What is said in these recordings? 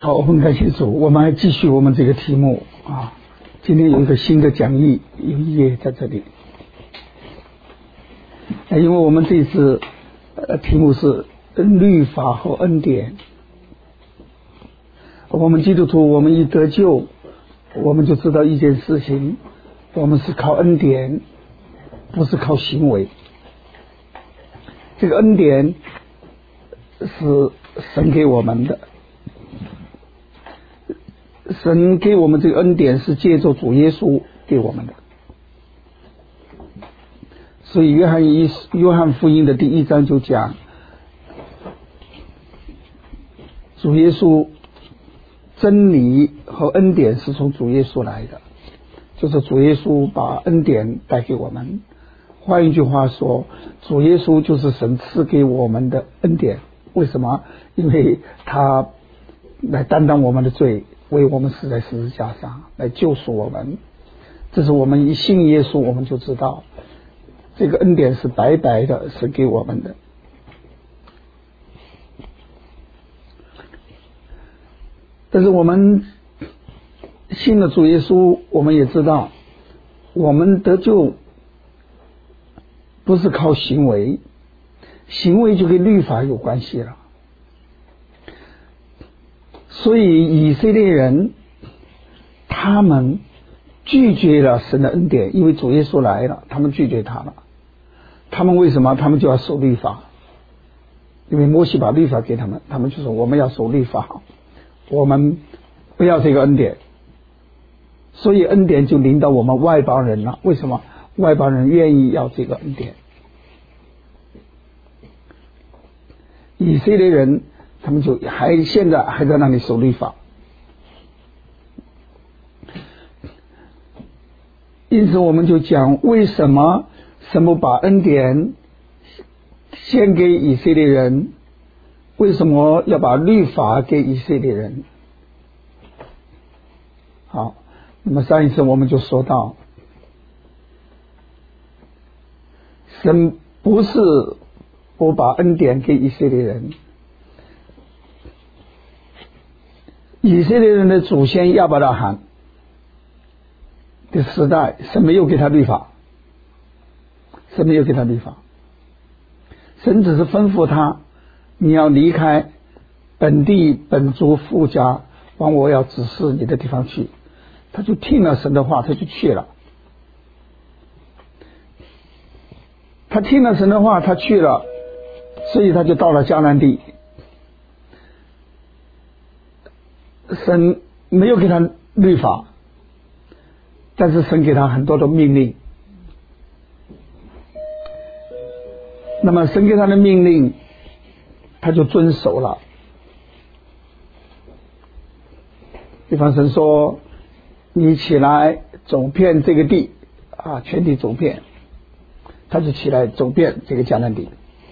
好，我们感谢主，我们还继续我们这个题目啊。今天有一个新的讲义，有一页在这里。因为我们这次题目是律法和恩典。我们基督徒，我们一得救，我们就知道一件事情，我们是靠恩典，不是靠行为。这个恩典是神给我们的。神给我们这个恩典是借着主耶稣给我们的，所以约翰福音的第1章就讲，主耶稣真理和恩典是从主耶稣来的，就是主耶稣把恩典带给我们。换一句话说，主耶稣就是神赐给我们的恩典。为什么？因为他来担当我们的罪，为我们死在十字架上，来救赎我们。这是我们一信耶稣，我们就知道这个恩典是白白的，是给我们的。但是我们信了主耶稣，我们也知道我们得救不是靠行为，行为就跟律法有关系了。所以以色列人他们拒绝了神的恩典，因为主耶稣来了，他们拒绝他了。他们为什么？他们就要守律法，因为摩西把律法给他们，他们就说我们要守律法，我们不要这个恩典。所以恩典就临到我们外邦人了。为什么？外邦人愿意要这个恩典。以色列人他们就现在还在那里守律法。因此我们就讲，为什么神不把恩典献给以色列人？为什么要把律法给以色列人？好，那么上一次我们就说到，神不是不把恩典给以色列人。以色列人的祖先亚伯拉罕的时代，神没有给他律法，神没有给他律法，神只是吩咐他，你要离开本地本族父家，往我要指示你的地方去。他就听了神的话，他就去了。他听了神的话，他去了，所以他就到了迦南地。神没有给他律法，但是神给他很多的命令。那么神给他的命令他就遵守了。比方神说，你起来走遍这个地啊，全地走遍，他就起来走遍这个迦南地。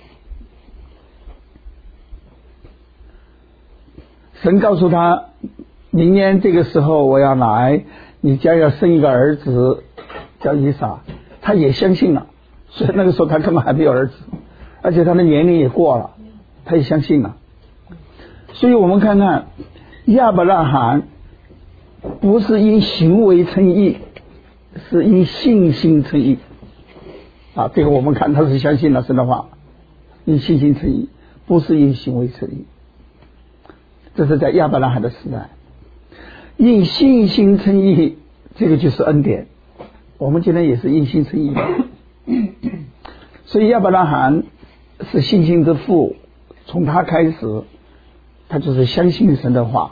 神告诉他，明年这个时候我要来，你将要生一个儿子叫以撒。他也相信了，所以那个时候他根本还没有儿子，而且他的年龄也过了，他也相信了。所以我们看看亚伯拉罕不是因行为称义，是因信心称义啊。这个我们看他是相信了神的话，因信心称义，不是因行为称义。这是在亚伯拉罕的时代。因信心称义，这个就是恩典。我们今天也是因信称义的。所以亚伯拉罕是信心之父，从他开始他就是相信神的话，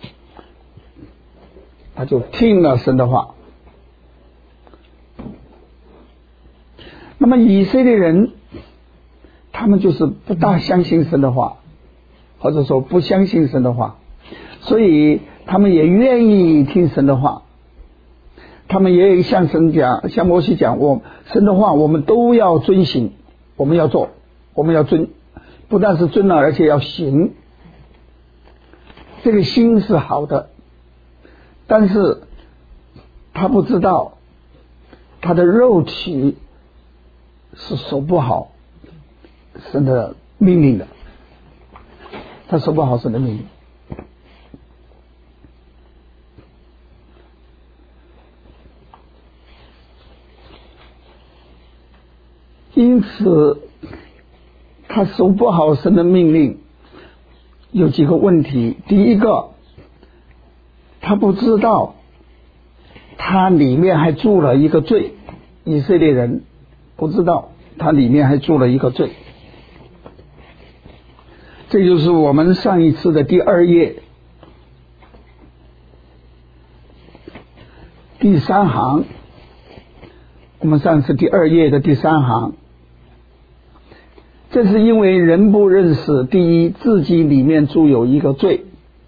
他就听了神的话。那么以色列人他们就是不大相信神的话，或者说不相信神的话，所以他们也愿意听神的话，他们也向神讲，向摩西讲，神的话我们都要遵行，我们要做，我们要遵，不但是遵了，而且要行。这个心是好的，但是他不知道他的肉体是守不好神的命令的，他守不好神的命令。 因此他守不好神的命令，有几个问题。第一个，他不知道他里面还住了一个罪，以色列人不知道他里面还住了一个罪。这就是我们上一次的第2页第3行，我们上次第2页的第3行，这是因为人不认识，第一，自己里面住有一个罪，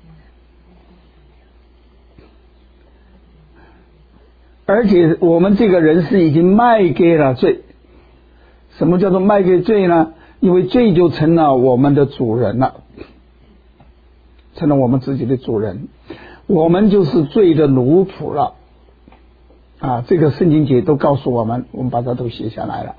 而且我们这个人是已经卖给了罪。什么叫做卖给罪呢？因为罪就成了我们的主人了，成了我们自己的主人，我们就是罪的奴仆了啊！这个圣经节都告诉我们，我们把它都写下来了。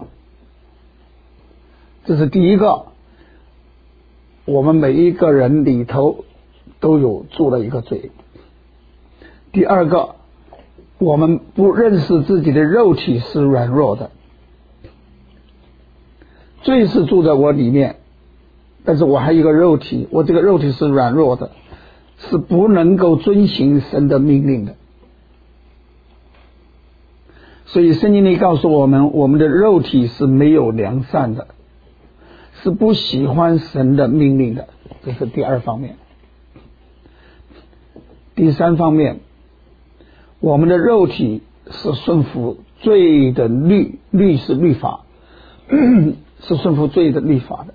这是第一个，我们每一个人里头都有住了一个罪。第二个，我们不认识自己的肉体是软弱的，罪是住在我里面，但是我还有一个肉体，我这个肉体是软弱的，是不能够遵行神的命令的。所以圣经里告诉我们，我们的肉体是没有良善的，是不喜欢神的命令的，这是第二方面。第三方面，我们的肉体是顺服罪的律是律法，是顺服罪的律法的。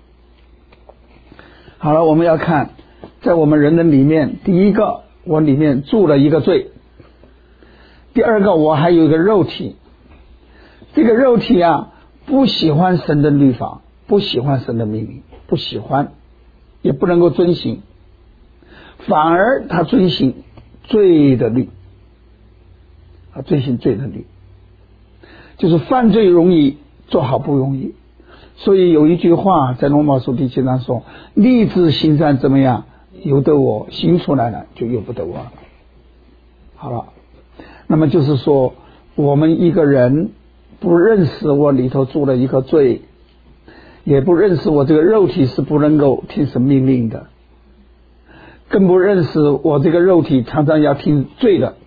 好了，我们要看在我们人的里面，第一个，我里面住了一个罪；第二个，我还有一个肉体，这个肉体啊，不喜欢神的律法，不喜欢神的命令，不喜欢，也不能够遵行，反而他遵行罪的律，遵行罪的律，就是犯罪容易，做好不容易。所以有一句话在罗马书第7章说，立志行善怎么样，由得我，行出来了就由不得我了。好了，那么就是说，我们一个人不认识我里头住了一个罪，也不认识我这个肉体是不能够听神命令的，更不认识我这个肉体常常要听罪的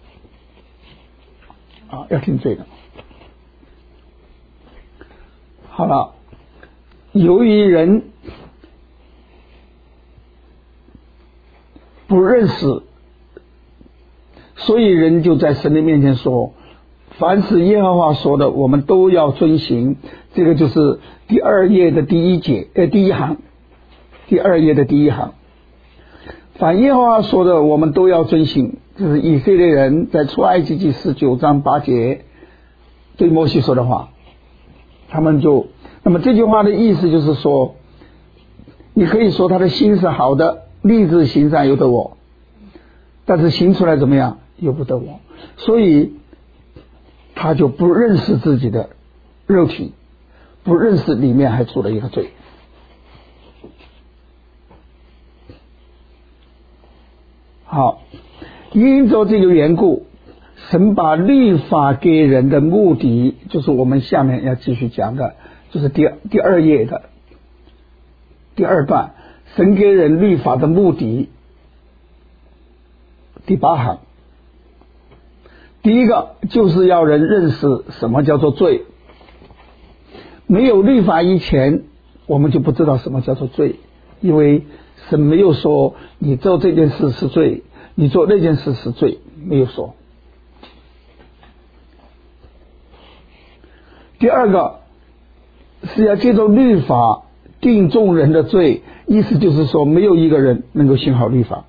要听罪的。好了，由于人不认识，所以人就在神的面前说，凡是耶和华说的我们都要遵行。这个就是第2页的第一行，第2页的第一行，凡耶和华说的我们都要遵行。这是以色列人在出埃及记19章8节对摩西说的话。那么这句话的意思就是说，你可以说他的心是好的，立志行善由得我，但是行出来怎么样，由不得我。所以他就不认识自己的肉体，不认识里面还住了一个罪。好，因着这个缘故，神把律法给人的目的，就是我们下面要继续讲的，就是第2页的第2段，神给人律法的目的，第8行。第一个就是要人认识什么叫做罪。没有律法以前，我们就不知道什么叫做罪，因为神没有说你做这件事是罪，你做那件事是罪，没有说。第二个是要借助律法定众人的罪，意思就是说没有一个人能够行好律法。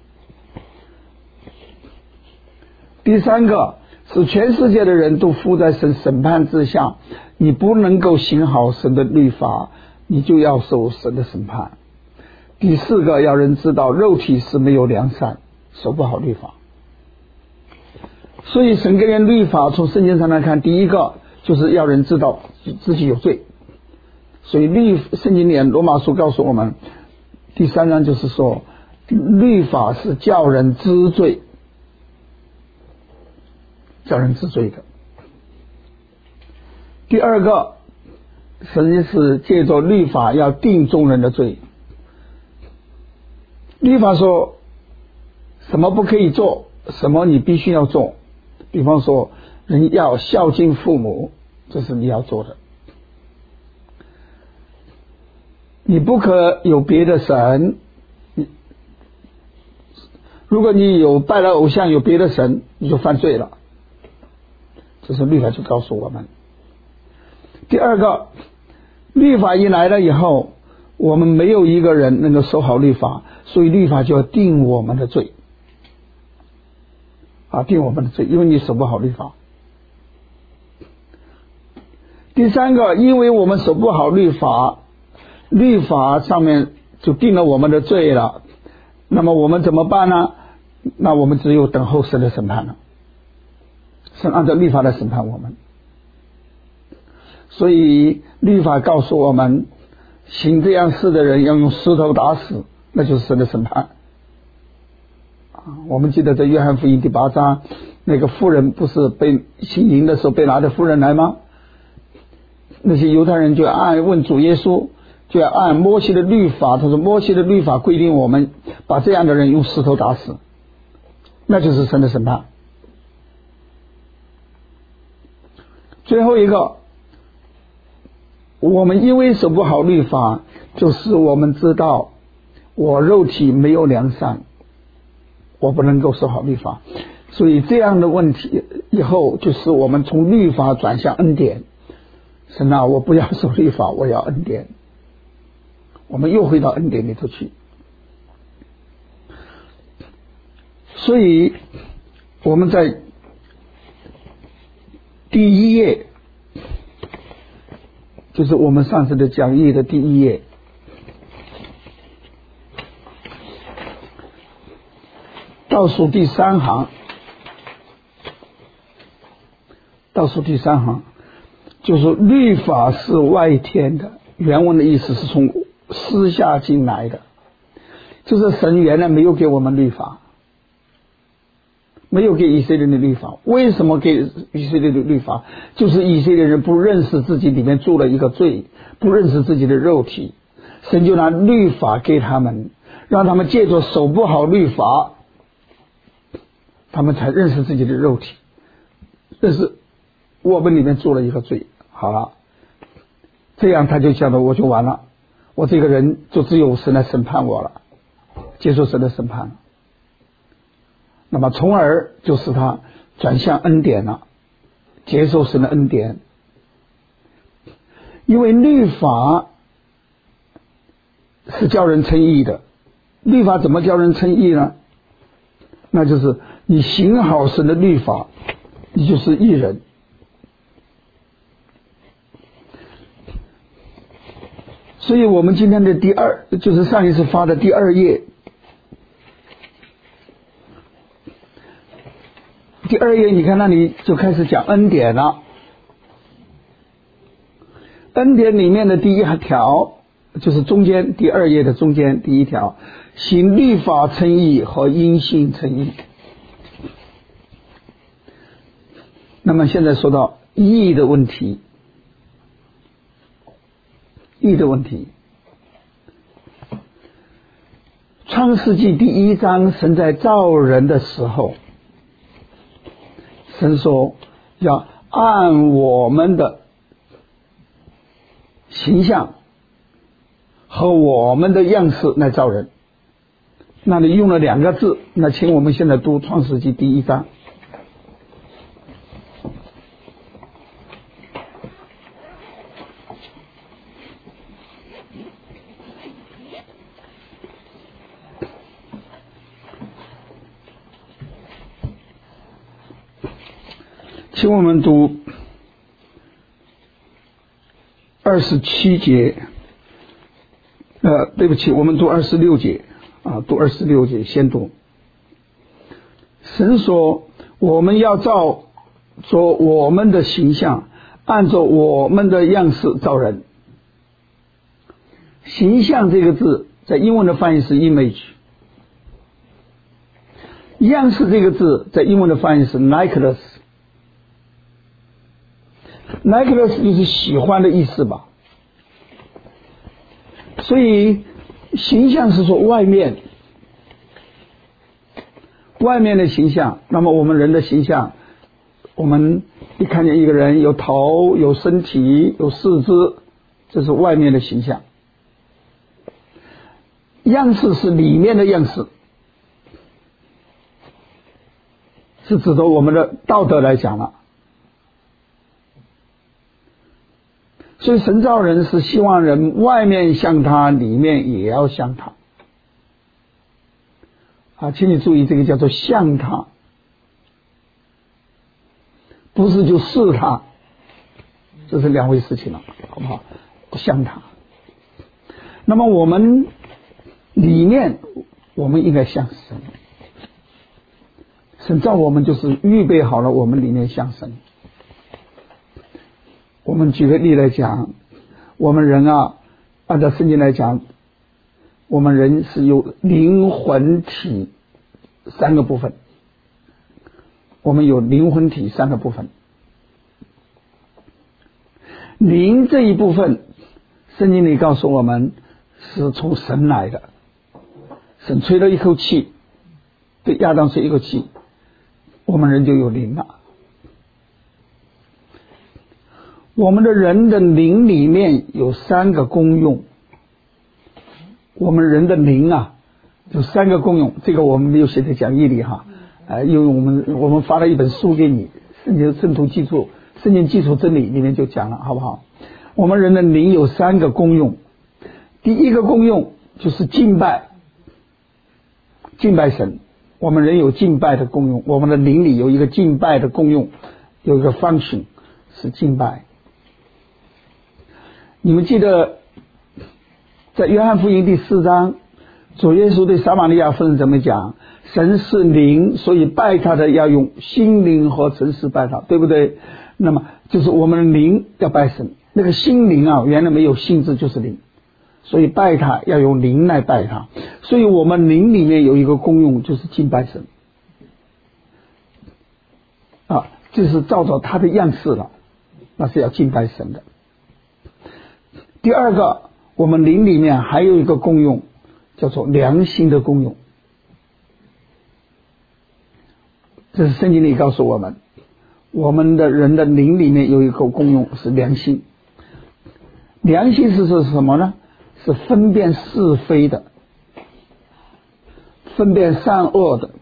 第三个是全世界的人都负在神审判之下，你不能够行好神的律法，你就要受神的审判。第四个要人知道肉体是没有良善，守不好律法。所以神给人律法，从圣经上来看，第一个就是要人知道自己有罪。所以圣经里罗马书告诉我们，第3章就是说，律法是叫人知罪，叫人知罪的。第二个实际是借着律法要定众人的罪。律法说什么不可以做，什么你必须要做。比方说人要孝敬父母，这是你要做的。你不可有别的神，如果你有拜了偶像有别的神，你就犯罪了。这是律法就告诉我们。第二个，律法一来了以后，我们没有一个人能够守好律法，所以律法就要定我们的罪定我们的罪，因为你守不好律法。第三个，因为我们守不好律法，律法上面就定了我们的罪了，那么我们怎么办呢？那我们只有等候神的审判了，神按照律法来审判我们。所以律法告诉我们，行这样事的人要用石头打死，那就是神的审判。我们记得在约翰福音第8章，那个妇人不是被行淫的时候被拿着妇人来吗？那些犹太人就按问主耶稣，就要按摩西的律法，他说摩西的律法规定我们把这样的人用石头打死，那就是神的审判。最后一个，我们因为守不好律法，就使我们知道我肉体没有良善，我不能够守好律法，所以这样的问题以后就是我们从律法转向恩典。神啊，我不要守律法，我要恩典。我们又回到恩典里头去。所以我们在第一页，就是我们上次的讲义的第一页，倒数第三行，就是律法是外天的，原文的意思是从私下进来的，就是神原来没有给我们律法，没有给以色列的律法。为什么给以色列的律法？就是以色列人不认识自己里面做了一个罪，不认识自己的肉体，神就拿律法给他们，让他们借着守不好律法，他们才认识自己的肉体，认识我们里面做了一个罪。好了，这样他就讲的我就完了，我这个人就只有神来审判我了，接受神的审判了。那么从而就使他转向恩典了，接受神的恩典。因为律法是叫人称义的，律法怎么叫人称义呢？那就是你行好神的律法，你就是义人。所以我们今天的就是上一次发的第2页，第2页你看那里就开始讲恩典了。恩典里面的第1条就是中间第2页的中间第1条，行律法称义和因信称义。那么现在说到义的问题，创世纪第1章，神在造人的时候，神说要按我们的形象和我们的样式来造人。那里用了2个字，那请我们现在读创世纪第1章。请我们读27节，对不起，我们读26节读26节，先读。神说我们要照着我们的形象，按照我们的样式造人。形象这个字在英文的翻译是 image， 样式这个字在英文的翻译是 likeness。likeness 就是喜欢的意思吧， 所以形象是说外面的形象。那么我们人的形象，我们一看见一个人有头有身体有四肢，这是外面的形象。样式是里面的样式，是指着我们的道德来讲了。所以神造人是希望人外面像他，里面也要像他。请你注意，这个叫做像他，不是就是他，这是两回事情了，好不好？像他。那么我们里面，我们应该像神。神造我们就是预备好了，我们里面像神。我们举个例来讲，我们人按照圣经来讲，我们人是有灵魂体三个部分。我们有灵魂体三个部分。灵这一部分，圣经里告诉我们是从神来的。神吹了一口气，对亚当吹一口气，我们人就有灵了。我们的人的灵里面有三个功用。我们人的灵有三个功用，这个我们没有写在讲义里因为我们发了一本书给你，圣徒基础圣经基础真理里面就讲了，好不好？我们人的灵有三个功用。第一个功用就是敬拜神。我们人有敬拜的功用，我们的灵里有一个敬拜的功用，有一个 function 是敬拜。你们记得在约翰福音第4章，主耶稣对撒玛利亚妇人怎么讲？神是灵，所以拜他的要用心灵和诚实拜他，对不对？那么就是我们的灵要拜神，那个心灵原来没有性质，就是灵，所以拜他要用灵来拜他。所以我们灵里面有一个功用，就是敬拜神就是照着他的样式了，那是要敬拜神的。第二个，我们灵里面还有一个功用，叫做良心的功用。这是圣经里告诉我们，我们的人的灵里面有一个功用是良心。良心是什么呢？是分辨是非的，分辨善恶的。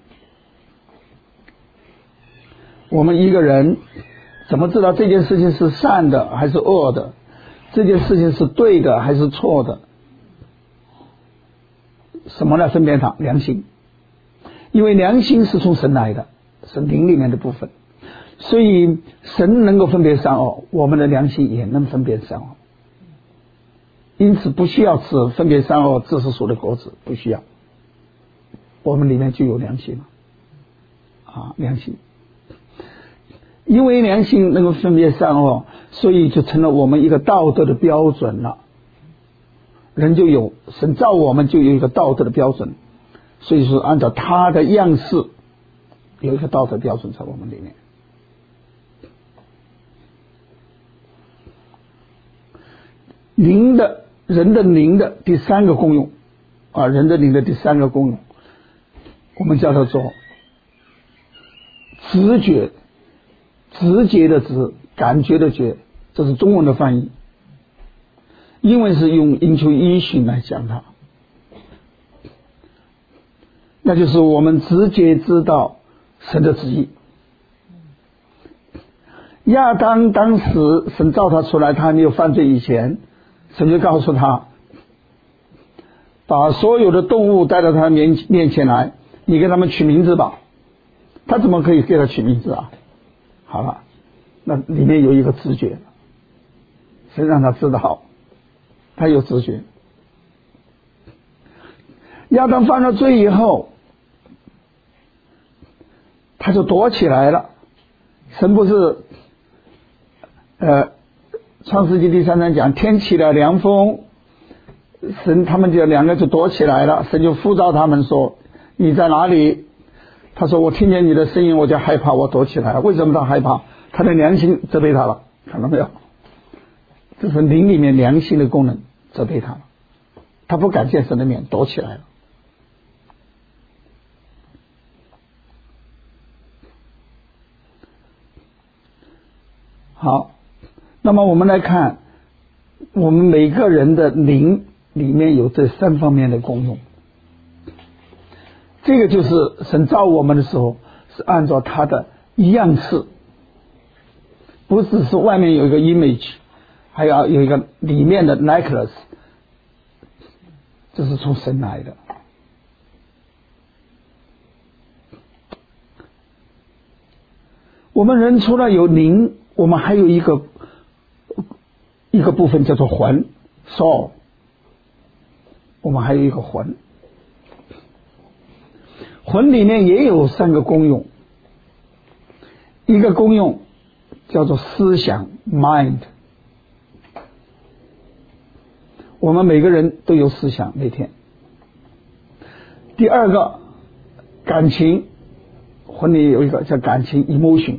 我们一个人怎么知道这件事情是善的还是恶的？这件事情是对的还是错的？什么来分辨它？良心。因为良心是从神来的，是灵里面的部分，所以神能够分别善恶，我们的良心也能分别善恶。因此不需要吃分别善恶知识树的果子，不需要，我们里面就有良心了良心。因为良心能够分别善恶，所以就成了我们一个道德的标准了。人就有，神造我们就有一个道德的标准，所以说按照他的样式有一个道德标准在我们里面。人的灵的第三个功用人的灵的第三个功用，我们叫它做直觉。直觉的直，感觉的觉，这是中文的翻译。英文是用 intuition 来讲它，那就是我们直接知道神的旨意。亚当当时神造他出来，他还没有犯罪以前，神就告诉他，把所有的动物带到他面前来，你给他们取名字吧。他怎么可以给他取名字好了，那里面有一个直觉，神让他知道，他有直觉。亚当犯了罪以后，他就躲起来了。神不是创世纪第3章讲天起了凉风，他们就两个就躲起来了。神就呼召他们说，你在哪里？他说，我听见你的声音我就害怕，我躲起来了。为什么他害怕？他的良心责备他了，看到没有？这是灵里面良心的功能责备他了。 他不敢见神的面，躲起来了。好，那么我们来看，我们每个人的灵里面有这3方面的功用。这个就是神造我们的时候是按照他的样式，不只是外面有一个 image， 还要有一个里面的 likeness， 这是从神来的。我们人除了有灵，我们还有一个部分叫做魂 soul， 我们还有一个魂。魂里面也有3个功用，一个功用叫做思想 mind， 我们每个人都有思想每天。第2个感情，魂里有一个叫感情 emotion。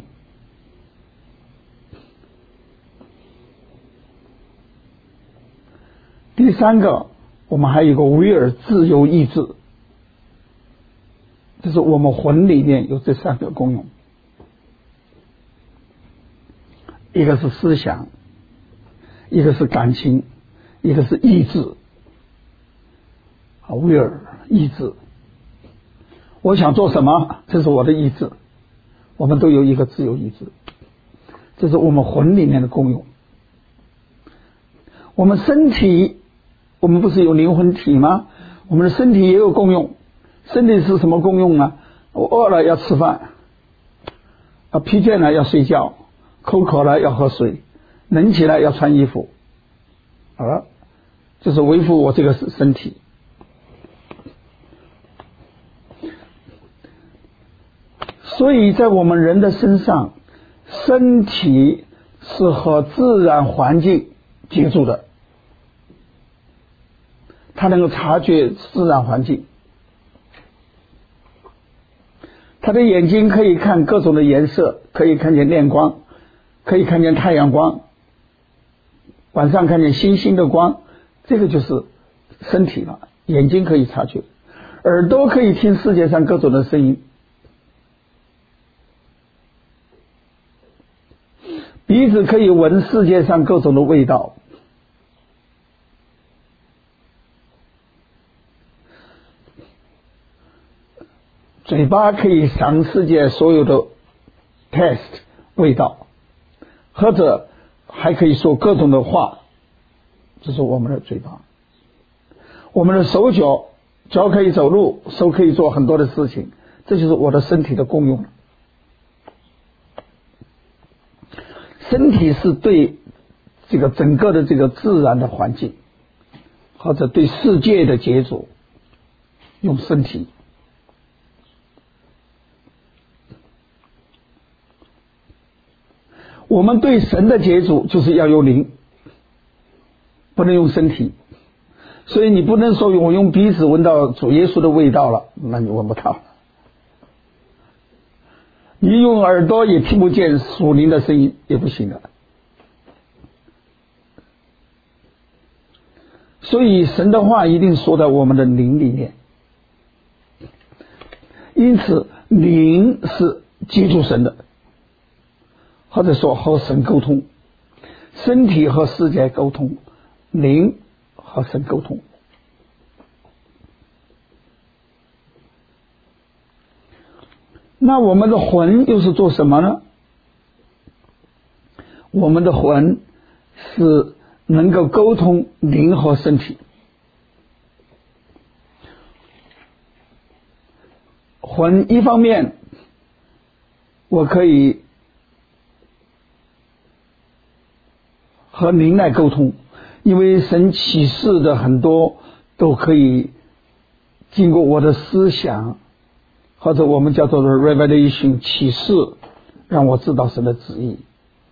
第3个我们还有一个 will 自由意志，这是我们魂里面有这3个功用，一个是思想，一个是感情，一个是意志will 意志。我想做什么，这是我的意志，我们都有一个自由意志，这是我们魂里面的功用。我们身体，我们不是有灵魂体吗？我们的身体也有功用。身体是什么功用呢？我饿了要吃饭，疲倦了要睡觉，口渴了要喝水，冷起来要穿衣服，就是维护我这个身体。所以在我们人的身上，身体是和自然环境接触的，它能够察觉自然环境。他的眼睛可以看各种的颜色，可以看见亮光，可以看见太阳光，晚上看见星星的光，这个就是身体了。眼睛可以察觉，耳朵可以听世界上各种的声音，鼻子可以闻世界上各种的味道，嘴巴可以尝世界所有的 taste 味道，或者还可以说各种的话，这是我们的嘴巴。我们的手脚，脚可以走路，手可以做很多的事情，这就是我的身体的功用。身体是对这个整个的这个自然的环境，或者对世界的接触，用身体。我们对神的接触就是要用灵，不能用身体。所以你不能说我用鼻子闻到主耶稣的味道了，那你闻不到。你用耳朵也听不见属灵的声音，也不行的。所以神的话一定说在我们的灵里面，因此灵是接触神的，或者说和神沟通，身体和世界沟通，灵和神沟通。那我们的魂又是做什么呢？我们的魂是能够沟通灵和身体。魂一方面我可以和灵来沟通，因为神启示的很多都可以经过我的思想，或者我们叫做 revelation 启示，让我知道神的旨意。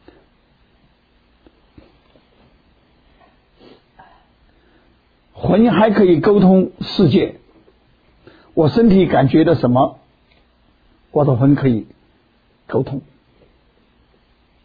魂还可以沟通世界，我身体感觉的什么，我的魂可以沟通。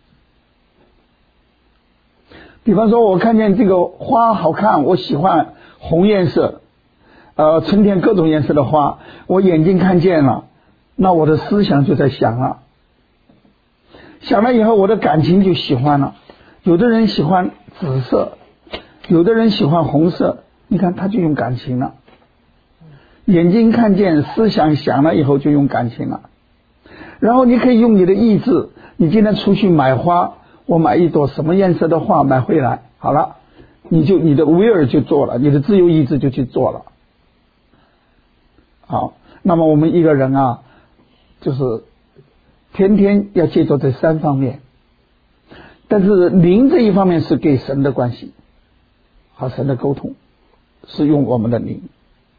比方说我看见这个花好看，我喜欢， 红颜色，春天各种颜色的花，我眼睛看见了，那我的思想就在想了，想了以后我的感情就喜欢了。有的人喜欢紫色，有的人喜欢红色，你看他就用感情了。眼睛看见，思想想了以后就用感情了。然后你可以用你的意志，你今天出去买花，我买一朵什么颜色的花买回来，好了，你的 will 就做了，你的自由意志就去做了。好，那么我们一个人啊，就是天天要借助这3方面，但是灵这一方面是给神的关系，和神的沟通是用我们的灵。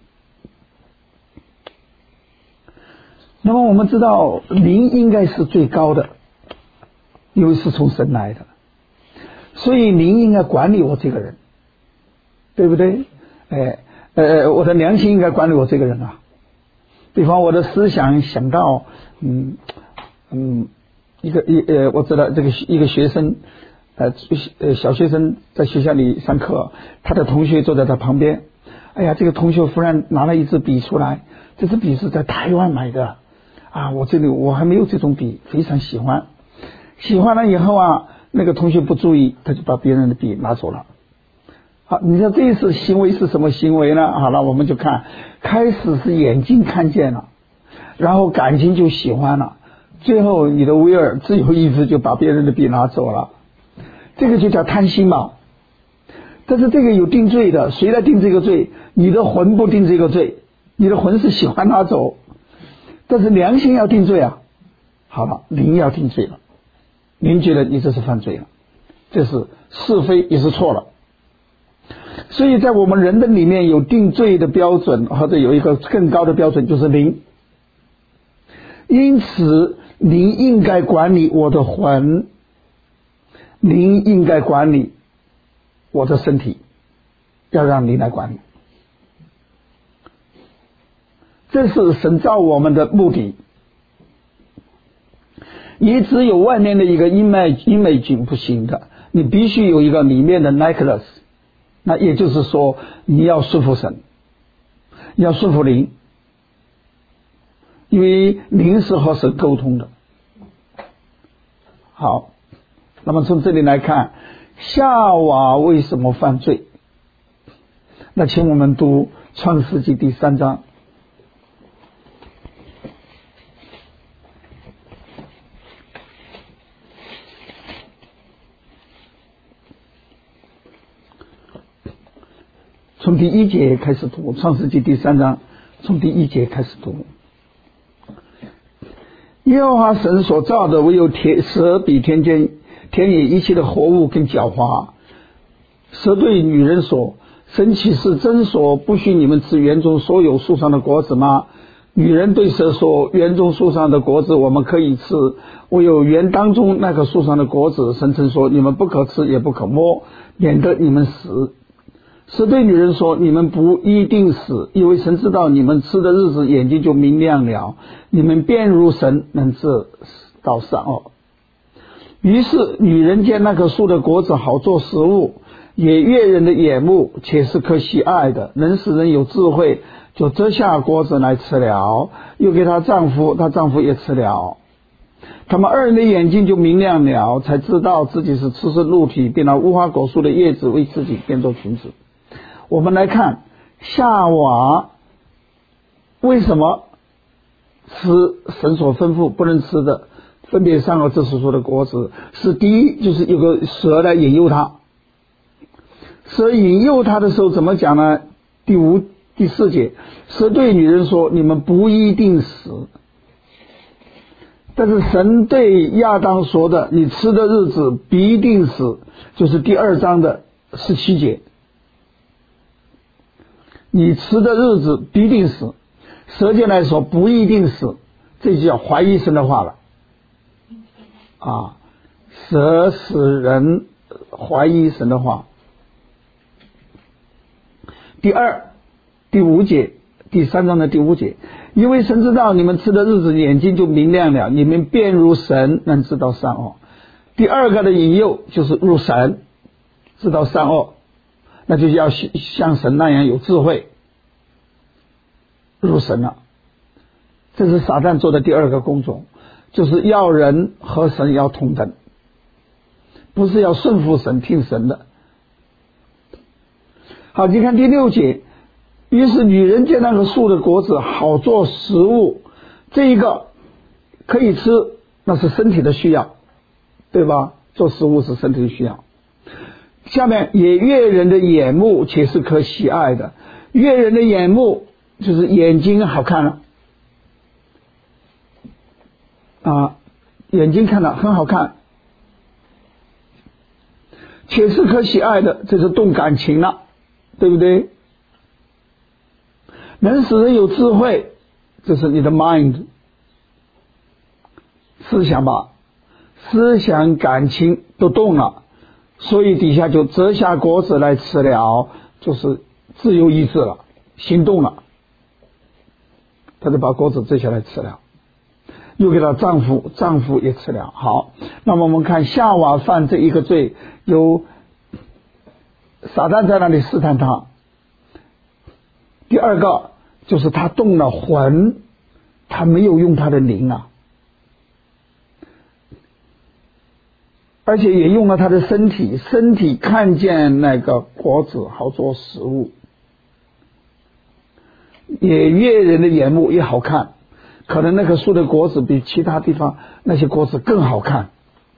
那么我们知道灵应该是最高的，因为是从神来的，所以灵应该管理我这个人，对不对？我的良心应该管理我这个人啊。比方我的思想想到我知道这个一个学生小学生在学校里上课，他的同学坐在他旁边，哎呀，这个同学忽然拿了一支笔出来，这支笔是在台湾买的啊，我还没有这种笔，非常喜欢了以后啊，那个同学不注意，他就把别人的笔拿走了。好，你说这一次行为是什么行为呢？好了，我们就看，开始是眼睛看见了，然后感情就喜欢了，最后你的will自由意志就把别人的笔拿走了，这个就叫贪心嘛。但是这个有定罪的，谁来定这个罪？你的魂不定这个罪，你的魂是喜欢拿走，但是良心要定罪啊。好了，灵要定罪了，灵觉得你这是犯罪了，这是是非也是错了。所以在我们人的里面有定罪的标准，或者有一个更高的标准，就是灵。因此灵应该管理我的魂，灵应该管理我的身体，要让灵来管理，这是神造我们的目的。你只有外面的一个image不行的，你必须有一个里面的 necklace， 那也就是说你要顺服神，要顺服灵，因为灵是和神沟通的。好，那么从这里来看，夏娃为什么犯罪？那请我们读创世纪第3章。从第1节开始读，创世纪第3章从第1节开始读。耶和华神所造的唯有蛇比田野一切的活物更狡猾。蛇对女人说，神岂是真说不许你们吃园中所有树上的果子吗？女人对蛇说，园中树上的果子我们可以吃，唯有园当中那棵树上的果子，神曾说你们不可吃也不可摸，免得你们死。蛇对女人说，你们不一定死，因为神知道你们吃的日子眼睛就明亮了，你们便如神，能知道善恶。于是女人见那棵树的果子好做食物，也悦人的眼目，且是可喜爱的，能使人有智慧，就摘下果子来吃了，又给她丈夫，她丈夫也吃了。他们2人的眼睛就明亮了，才知道自己是赤身露体，便拿无花果树的叶子为自己编做裙子。我们来看夏娃为什么吃神所吩咐不能吃的分别善恶知识树的果子，是第一，就是有个蛇来引诱他。蛇引诱他的时候怎么讲呢？第4节，蛇对女人说，你们不一定死。但是神对亚当说的，你吃的日子必定死，就是第2章的17节，你吃的日子必定死。蛇进来说不一定死，这就叫怀疑神的话了啊！蛇使人怀疑神的话。第5节，第3章的第5节，因为神知道你们吃的日子眼睛就明亮了，你们便如神，能知道善恶。第2个的引诱就是入神，知道善恶。 那就要像神那样有智慧，入神了。这是撒旦做的第二个工作，就是要人和神要同等，不是要顺服神听神的。好，你看第6节，于是女人见那个树的果子好做食物，这一个可以吃，那是身体的需要，对吧？做食物是身体的需要。下面也悦人的眼目，且是可喜爱的。悦人的眼目就是眼睛好看了眼睛看了很好看，且是可喜爱的，这是动感情了，对不对？能使人有智慧，这是你的 mind 思想吧，思想感情都动了，所以底下就折下果子来吃了，就是自由意志了，行动了，他就把果子折下来吃了，又给他丈夫也吃了。好，那么我们看夏娃犯这一个罪，有撒旦在那里试探他。第二个就是他动了魂，他没有用他的灵而且也用了他的身体看见那个果子好做食物，也悦人的眼目，也好看，可能那棵树的果子比其他地方那些果子更好看。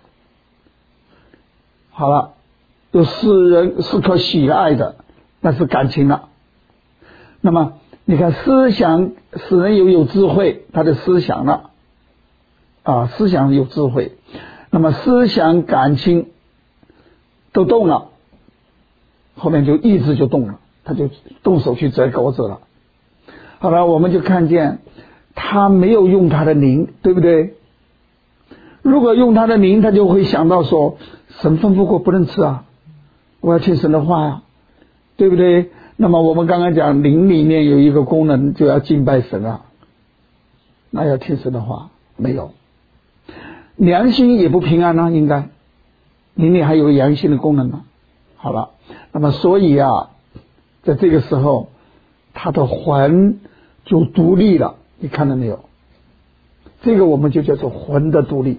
好了，有使人是可喜爱的，那是感情了。那么你看思想使人有智慧，他的思想了思想有智慧，那么思想感情都动了，后面就意志就动了，他就动手去折果子了。好了，我们就看见他没有用他的灵，对不对？如果用他的灵，他就会想到说神吩咐过不能吃我要听神的话对不对？那么我们刚刚讲灵里面有一个功能，就要敬拜神那要听神的话，没有，良心也不平安应该灵里还有个良心的功能呢。好了，那么所以在这个时候他的魂就独立了，你看到没有？这个我们就叫做魂的独立。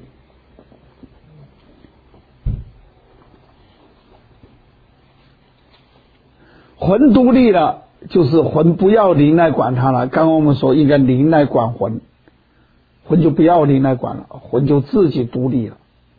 魂独立了，就是魂不要灵来管它了。刚刚我们说应该灵来管魂，魂就不要灵来管了，魂就自己独立了。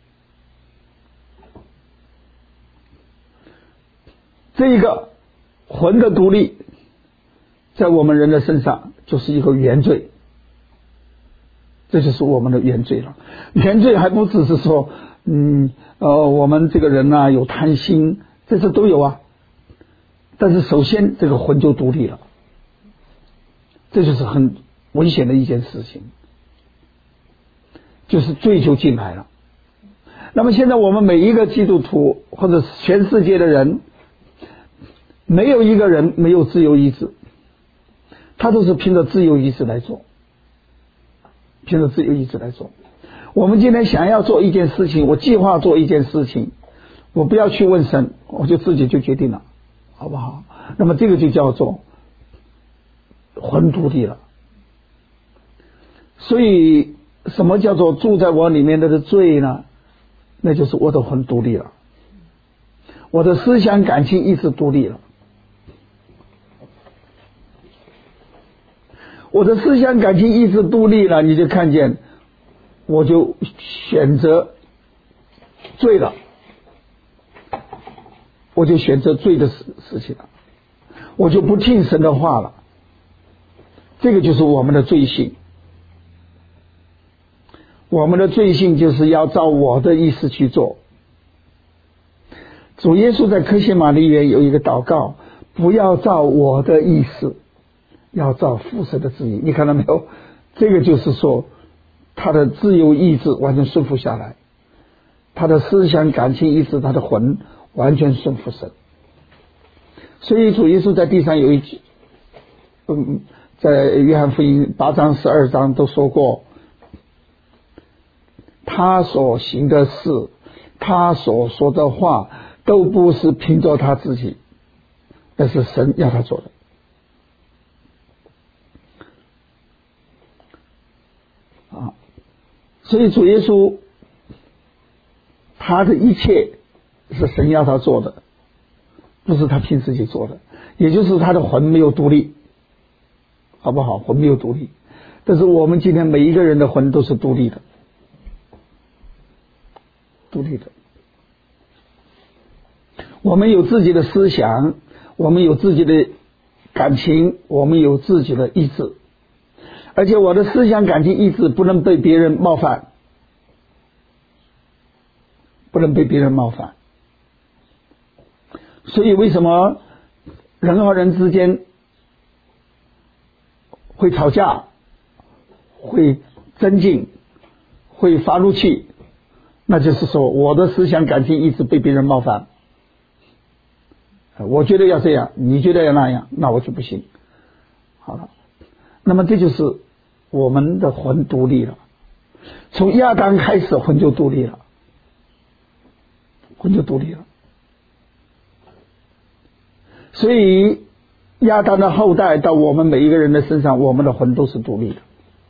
这一个魂的独立在我们人的身上就是一个原罪，这就是我们的原罪了。原罪还不只是说我们这个人有贪心，这些都有但是首先这个魂就独立了，这就是很危险的一件事情，就是罪就进来了。那么现在我们每一个基督徒或者全世界的人，没有一个人没有自由意志，他都是凭着自由意志来做，凭着自由意志来做。我们今天想要做一件事情，我计划做一件事情，我不要去问神，我就自己就决定了，好不好？那么这个就叫做魂独立了。所以什么叫做住在我里面的罪呢？那就是我的魂独立了，我的思想感情意志独立了。我的思想感情意志独立了，你就看见我就选择罪了，我就选择罪的事情了，我就不听神的话了。这个就是我们的罪性。我们的罪性就是要照我的意思去做。主耶稣在客西马尼园有一个祷告，不要照我的意思，要照父神的旨意。你看到没有？这个就是说他的自由意志完全顺服下来，他的思想感情意志，他的魂完全顺服神。所以主耶稣在地上有一句在约翰福音8章12章都说过，他所行的事，他所说的话，都不是凭着他自己， 那是神要他做的。所以主耶稣他的一切是神要他做的，不是他凭自己做的，也就是他的魂没有独立，好不好？魂没有独立。但是我们今天每一个人的魂都是独立的，独立的。我们有自己的思想，我们有自己的感情，我们有自己的意志，而且我的思想感情意志不能被别人冒犯，不能被别人冒犯。所以为什么人和人之间会吵架，会争竞，会发怒气，那就是说我的思想感情意志被别人冒犯，我觉得要这样，你觉得要那样，那我就不行。好了，那么这就是我们的魂独立了。从亚当开始，魂就独立了，魂就独立了。所以亚当的后代到我们每一个人的身上，我们的魂都是独立的，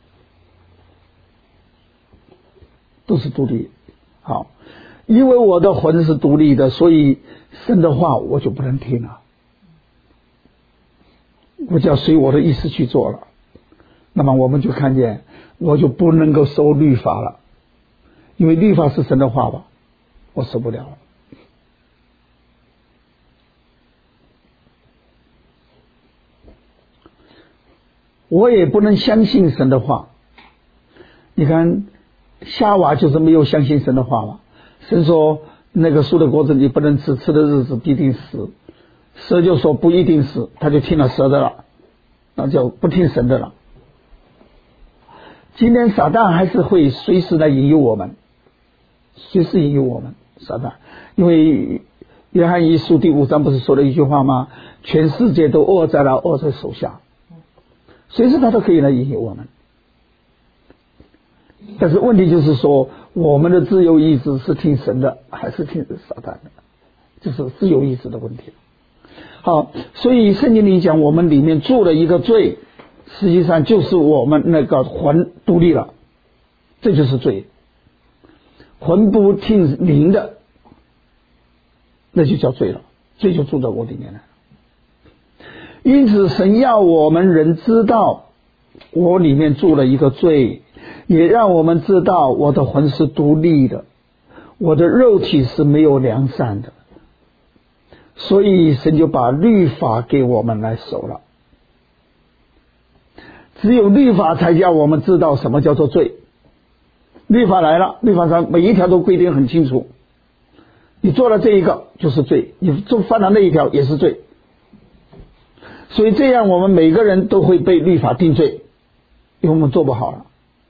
都是独立。好，因为我的魂是独立的，所以神的话我就不能听了，我就要随我的意思去做了。那么我们就看见，我就不能够守律法了，因为律法是神的话吧，我受不了了。我也不能相信神的话。你看夏娃就是没有相信神的话嘛。神说那个树的果子你不能吃，吃的日子必定死。蛇就说不一定死，他就听了蛇的了，那就不听神的了。今天撒旦还是会随时来引诱我们，随时引诱我们，撒旦。因为约翰一书第5章不是说了一句话吗？全世界都握在了恶者手下，随时他都可以来引诱我们。但是问题就是说，我们的自由意志是听神的还是听撒旦的，就是自由意志的问题。好，所以圣经里讲我们里面做了一个罪，实际上就是我们那个魂独立了，这就是罪。魂不听灵的，那就叫罪了，罪就住在我里面了。因此神要我们人知道我里面住了一个罪，也让我们知道我的魂是独立的，我的肉体是没有良善的。所以神就把律法给我们来守了，只有律法才叫我们知道什么叫做罪。律法来了，律法上每一条都规定很清楚，你做了这一个就是罪，你做犯了那一条也是罪。所以这样我们每个人都会被律法定罪，因为我们做不好了。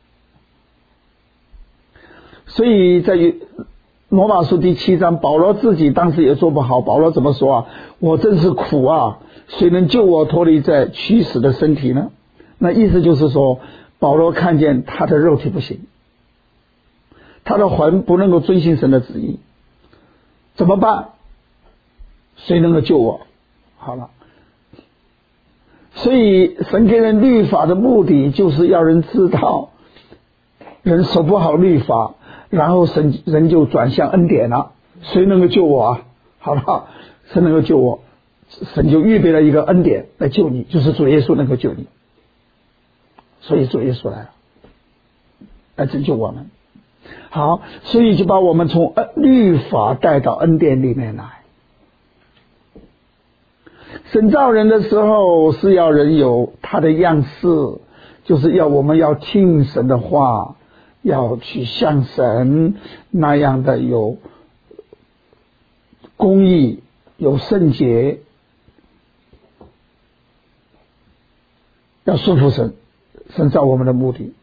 所以在罗马书第7章，保罗自己当时也做不好。保罗怎么说啊？我真是苦啊，谁能救我脱离这驱死的身体呢？那意思就是说，保罗看见他的肉体不行，他的魂不能够遵行神的旨意，怎么办？谁能够救我？好了，所以神给人律法的目的就是要人知道人守不好律法，然后人就转向恩典了。谁能够救我啊？好了，谁能够救我？神就预备了一个恩典来救你，就是主耶稣能够救你。所以主耶稣来了，来拯救我们。好，所以就把我们从律法带到恩典里面来。神造人的时候是要人有他的样式，就是要我们要听神的话，要去像神那样的有公义，有圣洁，要顺服神，神造我们的目的。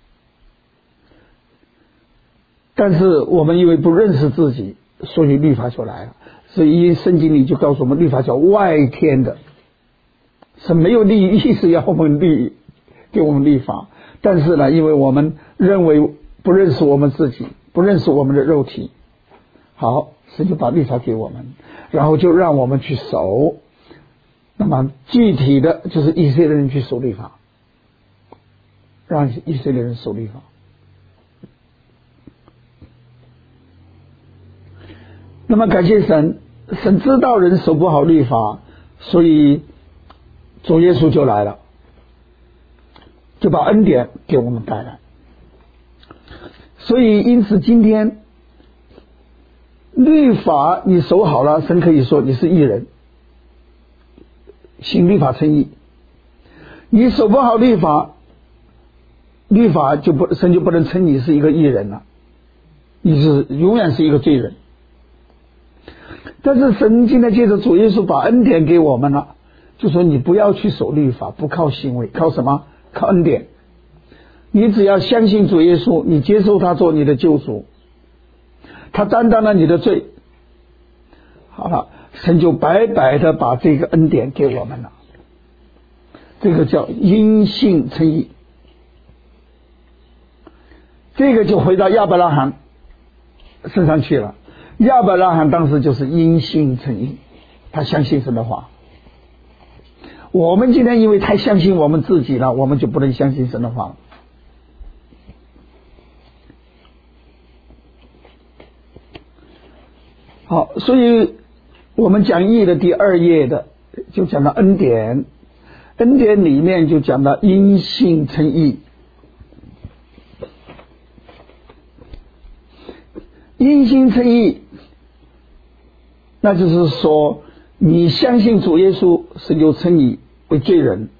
但是我们因为不认识自己，所以律法就来了。所以圣经里就告诉我们，律法叫外天的，神没有意思要我们给我们律法。但是呢，因为我们认为不认识我们自己，不认识我们的肉体，好，神就把律法给我们，然后就让我们去守。 那么具体的就是以色列人去守律法，让以色列人守律法。那么感谢神，神知道人守不好律法，所以主耶稣就来了，就把恩典给我们带来。所以因此今天律法你守好了，神可以说你是义人，行律法称义。你守不好律法，神就不能称你是一个义人了，你是永远是一个罪人。但是神今天借着主耶稣把恩典给我们了，就说你不要去守律法，不靠行为，靠什么？靠恩典。你只要相信主耶稣，你接受他做你的救主，他担当了你的罪，好了，神就白白的把这个恩典给我们了，这个叫因信称义。这个就回到亚伯拉罕身上去了。亚伯拉罕当时就是因信称义，他相信神的话。我们今天因为太相信我们自己了，我们就不能相信神的话了。好，所以我们讲义的第2页的就讲到恩典，恩典里面就讲到因信称义。因信称义，那就是说你相信主耶稣，神就称你为罪人。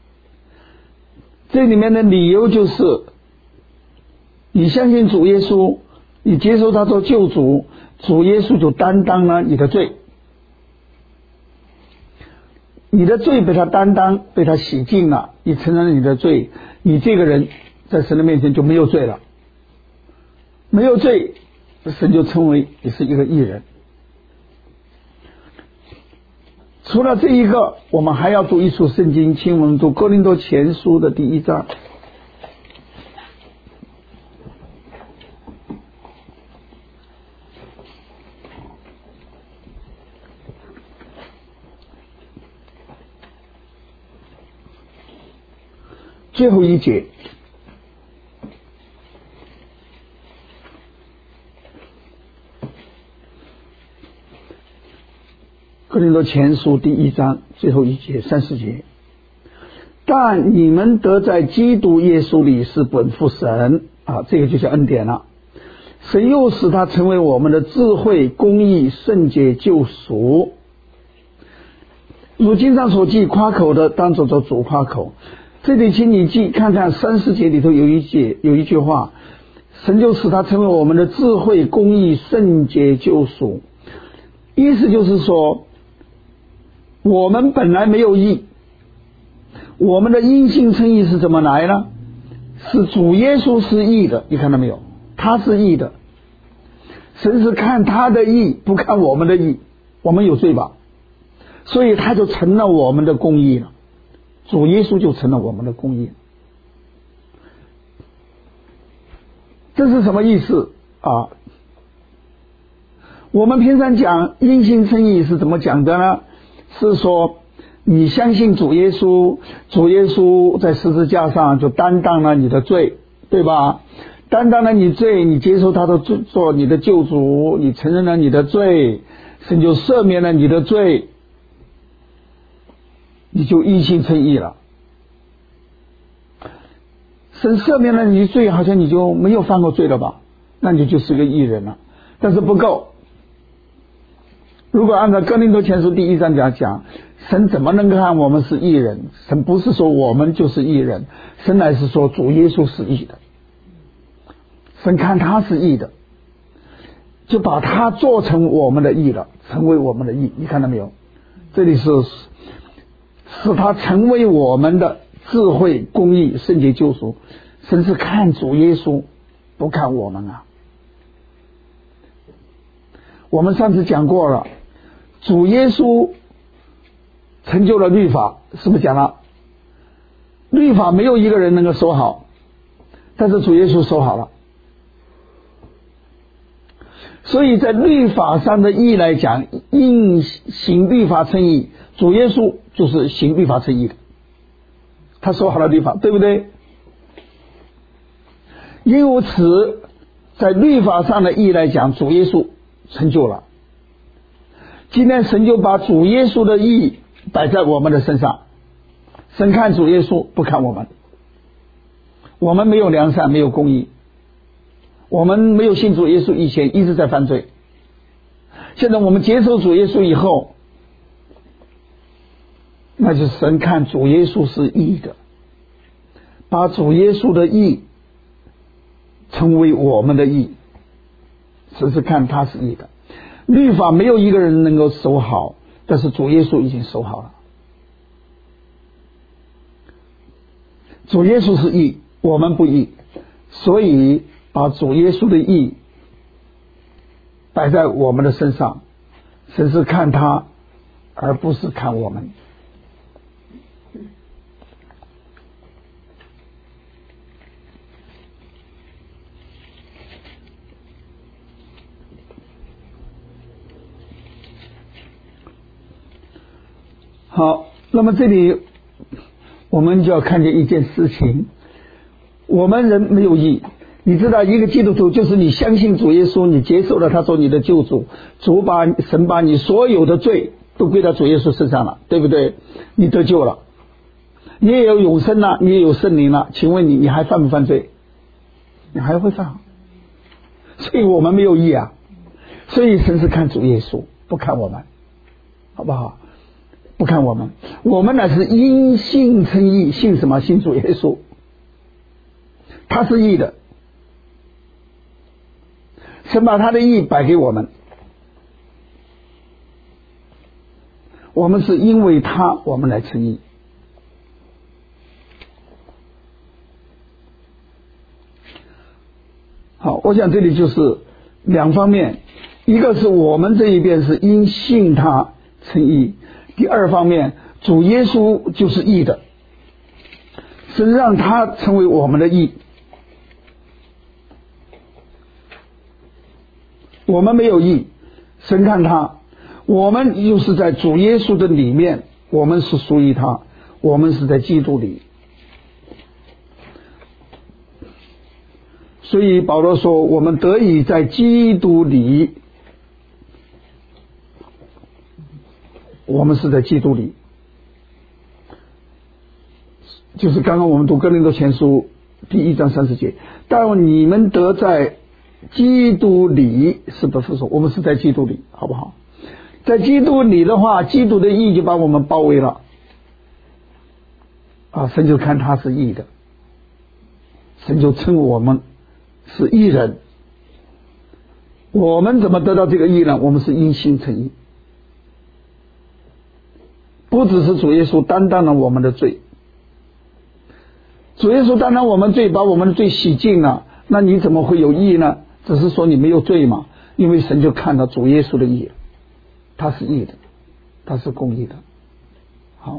这里面的理由就是你相信主耶稣，你接受他做救主，主耶稣就担当了你的罪，你的罪被他担当，被他洗净了，你承认了你的罪，你这个人在神的面前就没有罪了，没有罪，神就称为你是一个义人。除了这一个，我们还要读一处圣经，请我们读哥林多前书的第1章。最后一节，哥林多前书第1章最后一节30节，但你们得在基督耶稣里是本乎神啊，这个就叫恩典了。神又使他成为我们的智慧、公义、圣洁、救赎。如经上所记，夸口的当作主夸口。这里请你看看30节里头有一句话，神就使他成为我们的智慧、公义、圣洁、救赎。意思就是说，我们本来没有义，我们的因信称义是怎么来呢？是主耶稣是义的，你看到没有？他是义的，神是看他的义，不看我们的义，我们有罪吧，所以他就成了我们的公义了，主耶稣就成了我们的公义。这是什么意思啊？我们平常讲因信称义是怎么讲的呢？是说你相信主耶稣，主耶稣在十字架上就担当了你的罪，对吧？担当了你罪，你接受他的做你的救主，你承认了你的罪，神就赦免了你的罪，你就因信称义了。神赦免了你的罪，好像你就没有犯过罪了吧？那你就是个义人了。但是不够，如果按照哥林多前书第1章讲，神怎么能看我们是义人？神不是说我们就是义人，神乃是说主耶稣是义的，神看他是义的，就把他做成我们的义了，成为我们的义。你看到没有？这里是使他成为我们的智慧、公义、圣洁、救赎。神是看主耶稣，不看我们啊。我们上次讲过了，主耶稣成就了律法，是不是讲了？律法没有一个人能够守好，但是主耶稣守好了。所以在律法上的义来讲，因行律法称义，主耶稣就是行律法称义的，他守好了律法，对不对？因此在律法上的义来讲，主耶稣成就了。今天神就把主耶稣的义摆在我们的身上，神看主耶稣，不看我们。我们没有良善，没有公义，我们没有信主耶稣以前一直在犯罪，现在我们接受主耶稣以后，那就是神看主耶稣是义的，把主耶稣的义成为我们的义，只是看他是义的。律法没有一个人能够守好，但是主耶稣已经守好了。主耶稣是义，我们不义，所以把主耶稣的义摆在我们的身上，神是看他而不是看我们。好，那么这里我们就要看见一件事情，我们人没有义。你知道一个基督徒就是你相信主耶稣，你接受了他做你的救主，神把你所有的罪都归到主耶稣身上了，对不对？你得救了，你也有永生了，你也有圣灵了，请问你还犯不犯罪？你还会犯。所以我们没有义啊，所以神是看主耶稣，不看我们，好不好？不看我们，我们乃是因信称义。信什么？信主耶稣，他是义的，神把他的义摆给我们，我们是因为他我们来称义。好，我想这里就是两方面，一个是我们这一边是因信他称义，第二方面主耶稣就是义的，神让他成为我们的义。我们没有义，神看他，我们又是在主耶稣的里面，我们是属于他，我们是在基督里。所以保罗说，我们得以在基督里，我们是在基督里，就是刚刚我们读哥林多前书第1章30节，但你们得在基督里，是不是说我们是在基督里，好不好？在基督里的话，基督的义就把我们包围了啊！神就看他是义的，神就称我们是义人。我们怎么得到这个义呢？我们是因信称义，不只是主耶稣担当了我们的罪，主耶稣担当我们罪，把我们的罪洗净了，那你怎么会有义呢？只是说你没有罪嘛，因为神就看到主耶稣的义，他是义的，他是公义的。好，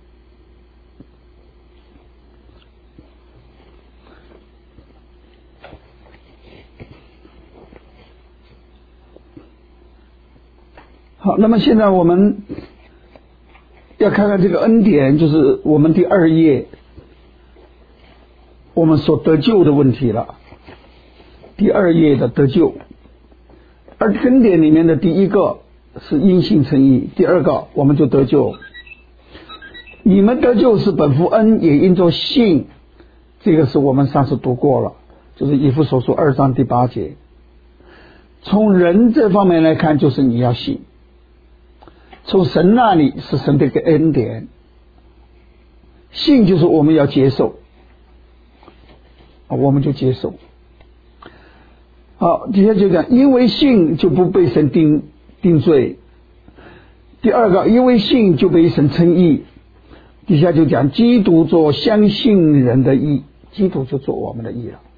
好，那么现在我们要看看这个恩典，就是我们第2页我们所得救的问题了。第2页的得救，而恩典里面的第一个是因信称义，第二个我们就得救。你们得救是本乎恩，也因着信，这个是我们上次读过了，就是以弗所书2章第8节。从人这方面来看，就是你要信，从神那里是神的一个恩典，信就是我们要接受，我们就接受。好，底下就讲，因为信就不被神定罪。第二个，因为信就被神称义。底下就讲，基督做相信人的义，基督就做我们的义了。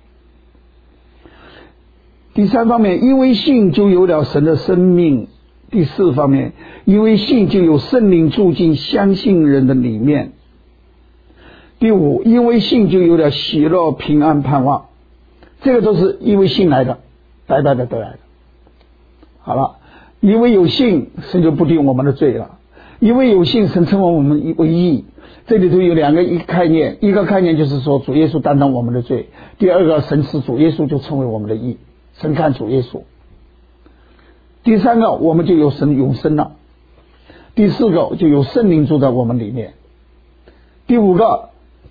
第三方面，因为信就有了神的生命。第四方面，因为信就有圣灵住进相信人的里面。第五，因为信就有了喜乐、平安、盼望。这个都是因为信来的，白白的得来的。好了，因为有信，神就不定我们的罪了。 因为有信，神称为我们为义。这里头有两个概念，一个概念就是说主耶稣担当我们的罪，第二个神是主耶稣就成为我们的义，神看主耶稣。第三个我们就有神永生了，第四个就有圣灵住在我们里面，第五个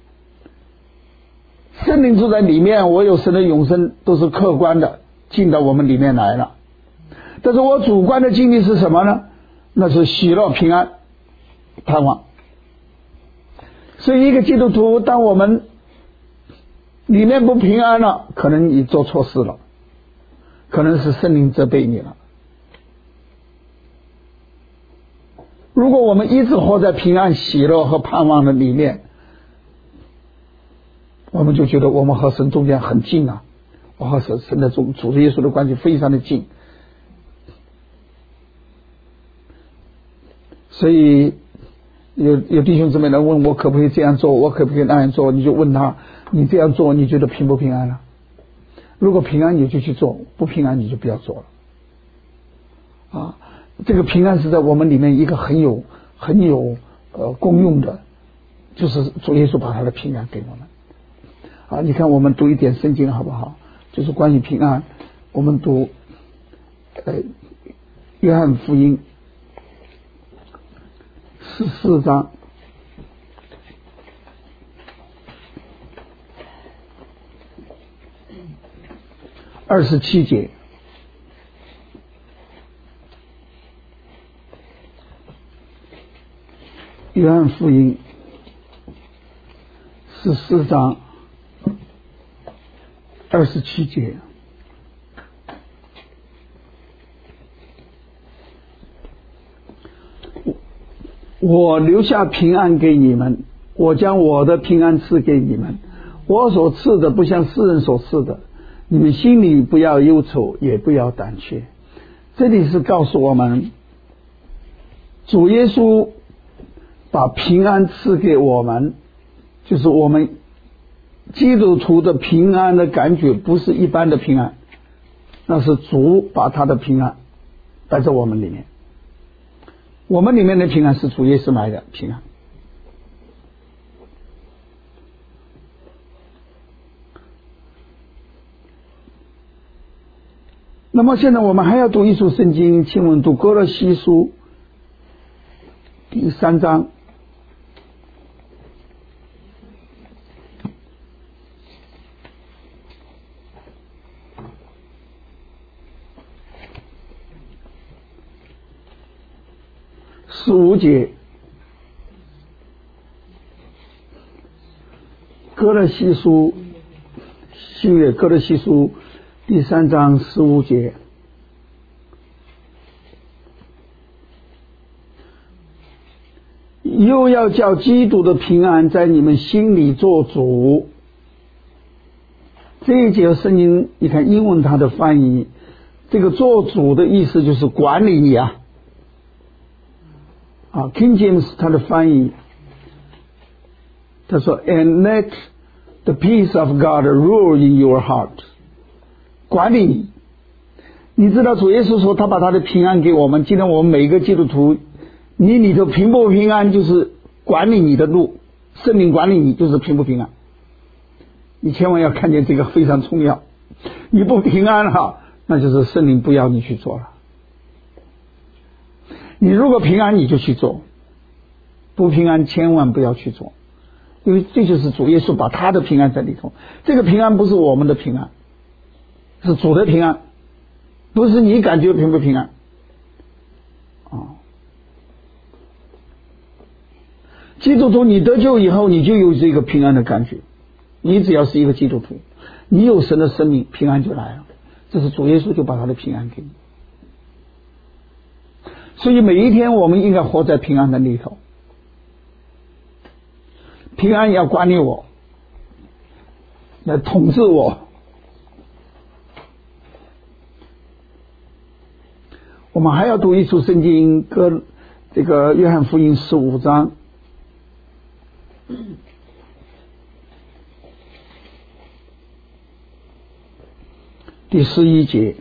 圣灵住在里面，我有神的永生，都是客观的进到我们里面来了。但是我主观的经历是什么呢？那是喜乐、平安、盼望。所以一个基督徒，当我们里面不平安了，可能你做错事了，可能是圣灵责备你了。如果我们一直活在平安、喜乐和盼望的里面，我们就觉得我们和神中间很近啊，我和神的主耶稣的关系非常的近。所以有弟兄姊妹来问我可不可以这样做，我可不可以那样做，你就问他，你这样做你觉得平不平安了？如果平安你就去做，不平安你就不要做了啊。这个平安是在我们里面一个很有功用的，就是主耶稣把他的平安给我们啊。你看我们读一点圣经好不好？就是关于平安，我们读约翰福音14章27节。约翰福音14章27节。我留下平安给你们，我将我的平安赐给你们，我所赐的不像世人所赐的，你们心里不要忧愁，也不要胆怯。这里是告诉我们，主耶稣把平安赐给我们，就是我们基督徒的平安的感觉不是一般的平安，那是主把他的平安摆在我们里面。我们里面的平安是主耶稣来的平安。那么现在我们还要读一处圣经，请问读歌罗西书第3章15节。歌罗西书新约歌罗西书第3章15节。又要叫基督的平安在你们心里做主。这一节圣经你看英文它的翻译，这个做主的意思就是管理你啊。King James 他的翻译，他说 And let the peace of God rule in your heart， 管理你。你知道主耶稣说他把他的平安给我们，今天我们每一个基督徒，你里头平不平安就是管理你的路，圣灵管理你就是平不平安。你千万要看见这个非常重要，你不平安了，那就是圣灵不要你去做了。你如果平安你就去做，不平安千万不要去做，因为这就是主耶稣把他的平安在里头。这个平安不是我们的平安，是主的平安，不是你感觉平不平安基督徒你得救以后你就有这个平安的感觉，你只要是一个基督徒，你有神的生命，平安就来了。这是主耶稣就把他的平安给你。所以每一天我们应该活在平安的里头，平安要管理我，来统治我。我们还要读一处圣经，这个约翰福音15章第11节。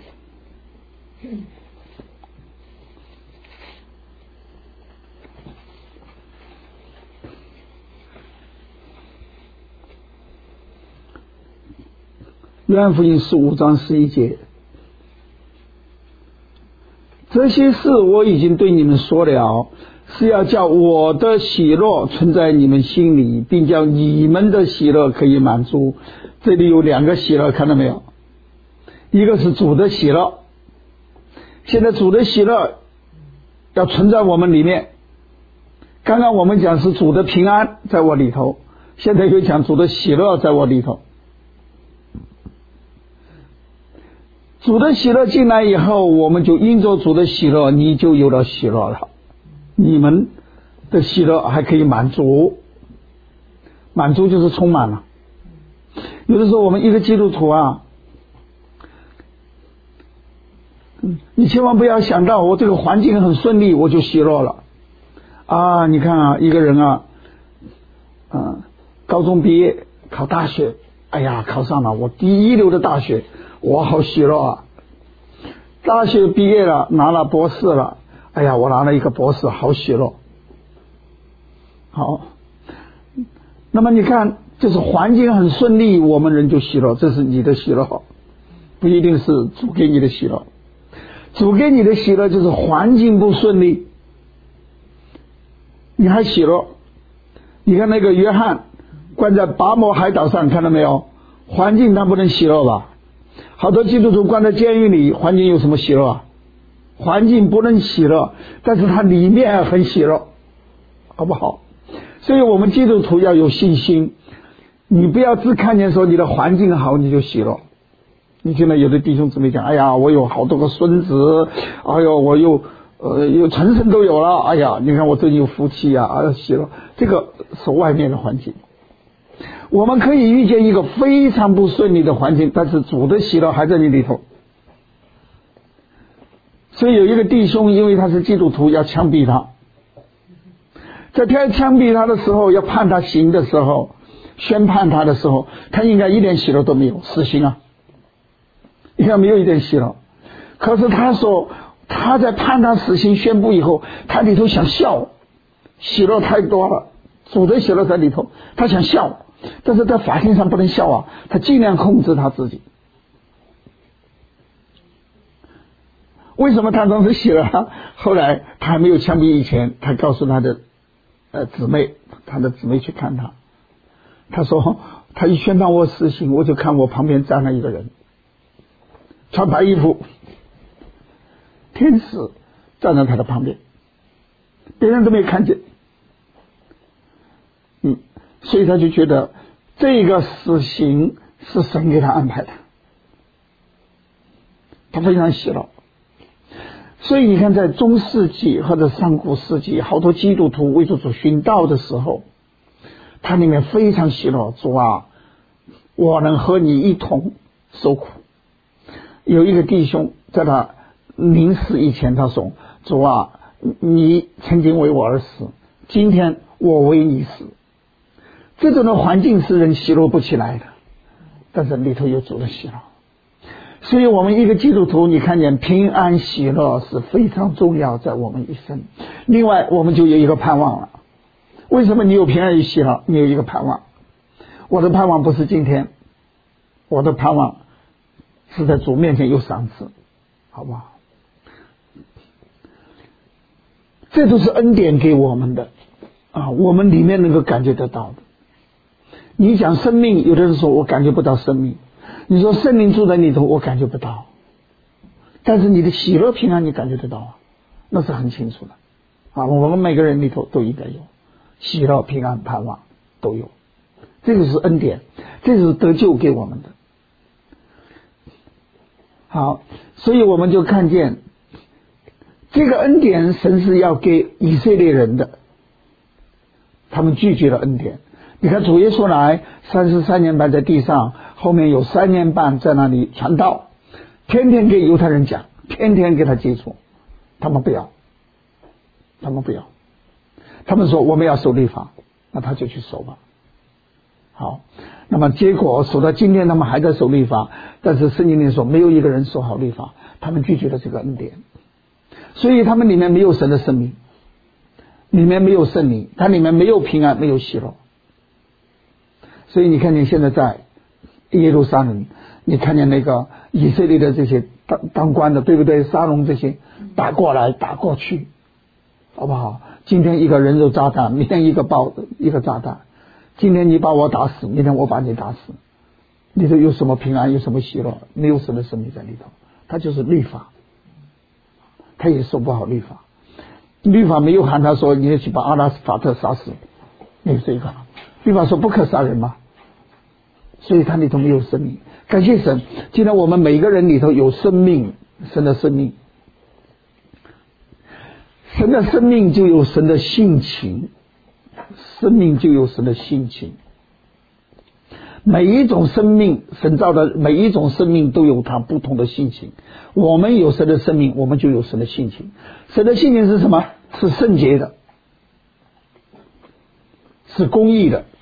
约翰福音15章11节，这些事我已经对你们说了，是要叫我的喜乐存在你们心里，并叫你们的喜乐可以满足。这里有两个喜乐，看到没有？一个是主的喜乐，现在主的喜乐要存在我们里面。刚刚我们讲是主的平安在我里头，现在又讲主的喜乐在我里头。主的喜乐进来以后，我们就因着主的喜乐，你就有了喜乐了。你们的喜乐还可以满足，满足就是充满了。有的时候我们一个基督徒啊，你千万不要想到我这个环境很顺利我就喜乐了啊！你看啊，一个人啊，高中毕业考大学，哎呀，考上了我第一流的大学，我好喜乐啊！大学毕业了，拿了博士了，哎呀，我拿了一个博士，好喜乐。好，那么你看，就是环境很顺利，我们人就喜乐，这是你的喜乐，不一定是主给你的喜乐。主给你的喜乐就是环境不顺利，你还喜乐。你看那个约翰关在拔摩海岛上，看到没有？环境他不能喜乐吧？好多基督徒关在监狱里，环境有什么喜乐啊？环境不能喜乐，但是他里面很喜乐，好不好？所以我们基督徒要有信心，你不要只看见说你的环境好你就喜乐。你听到有的弟兄姊妹讲，哎呀，我有好多个孙子，哎呦，我又全身都有了，哎呀，你看我最近有福气啊，喜乐。这个是外面的环境。我们可以遇见一个非常不顺利的环境，但是主的喜乐还在你里头。所以有一个弟兄，因为他是基督徒，要枪毙他。在枪毙他的时候，要判他刑的时候，宣判他的时候，他应该一点喜乐都没有，死刑啊，应该没有一点喜乐。可是他说他在判他死刑宣布以后，他里头想笑，喜乐太多了，主的喜乐在里头，他想笑，但是在法庭上不能笑啊，他尽量控制他自己。为什么他当时喜乐？后来他还没有枪毙以前，他告诉他的姊妹，他的姊妹去看他，他说他一宣判我死刑，我就看我旁边站了一个人，穿白衣服，天使站在他的旁边，别人都没看见。所以他就觉得这个死刑是神给他安排的，他非常喜乐。所以你看，在中世纪或者上古世纪，好多基督徒为主殉道的时候，他里面非常喜乐，主啊，我能和你一同受苦。有一个弟兄在他临死以前，他说，主啊，你曾经为我而死，今天我为你死。这种的环境是人喜乐不起来的，但是里头有主的喜乐。所以我们一个基督徒，你看见平安喜乐是非常重要，在我们一生。另外我们就有一个盼望了。为什么你有平安与喜乐？你有一个盼望。我的盼望不是今天，我的盼望是在主面前有赏赐，好不好？这都是恩典给我们的啊，我们里面能够感觉得到的。你讲生命，有的人说我感觉不到生命，你说圣灵住在里头，我感觉不到，但是你的喜乐平安你感觉得到啊，那是很清楚的啊。我们每个人里头都应该有喜乐平安盼望都有，这个是恩典，这是得救给我们的。好，所以我们就看见这个恩典神是要给以色列人的，他们拒绝了恩典。你看主耶稣来33年半在地上，后面有3年半在那里传道，天天给犹太人讲，天天给他接触，他们不要，他们说我们要守律法，那他就去守吧。好，那么结果守到今天他们还在守律法，但是圣经里说没有一个人守好律法，他们拒绝了这个恩典，所以他们里面没有神的生命，里面没有圣灵，它里面没有平安，没有喜乐。所以你看见现在在耶路撒冷你看见那个以色列的这些当官的，对不对？沙龙这些打过来打过去，好不好？今天一个人肉炸弹，明天一个炸弹，今天你把我打死，明天我把你打死，里头有什么平安，有什么喜乐？没有神的生命在里头，它就是律法，他也受不好律法。律法没有喊他说你要去把阿拉法特杀死，没有这个。律法说不可杀人嘛，所以他里头没有生命。感谢神，既然我们每个人里头有生命，神的生命，神的生命就有神的性情，生命就有神的性情。每一种生命，神造的每一种生命都有它不同的性情。我们有神的生命，我们就有神的性情。神的性情是什么？是圣洁的，是公义的。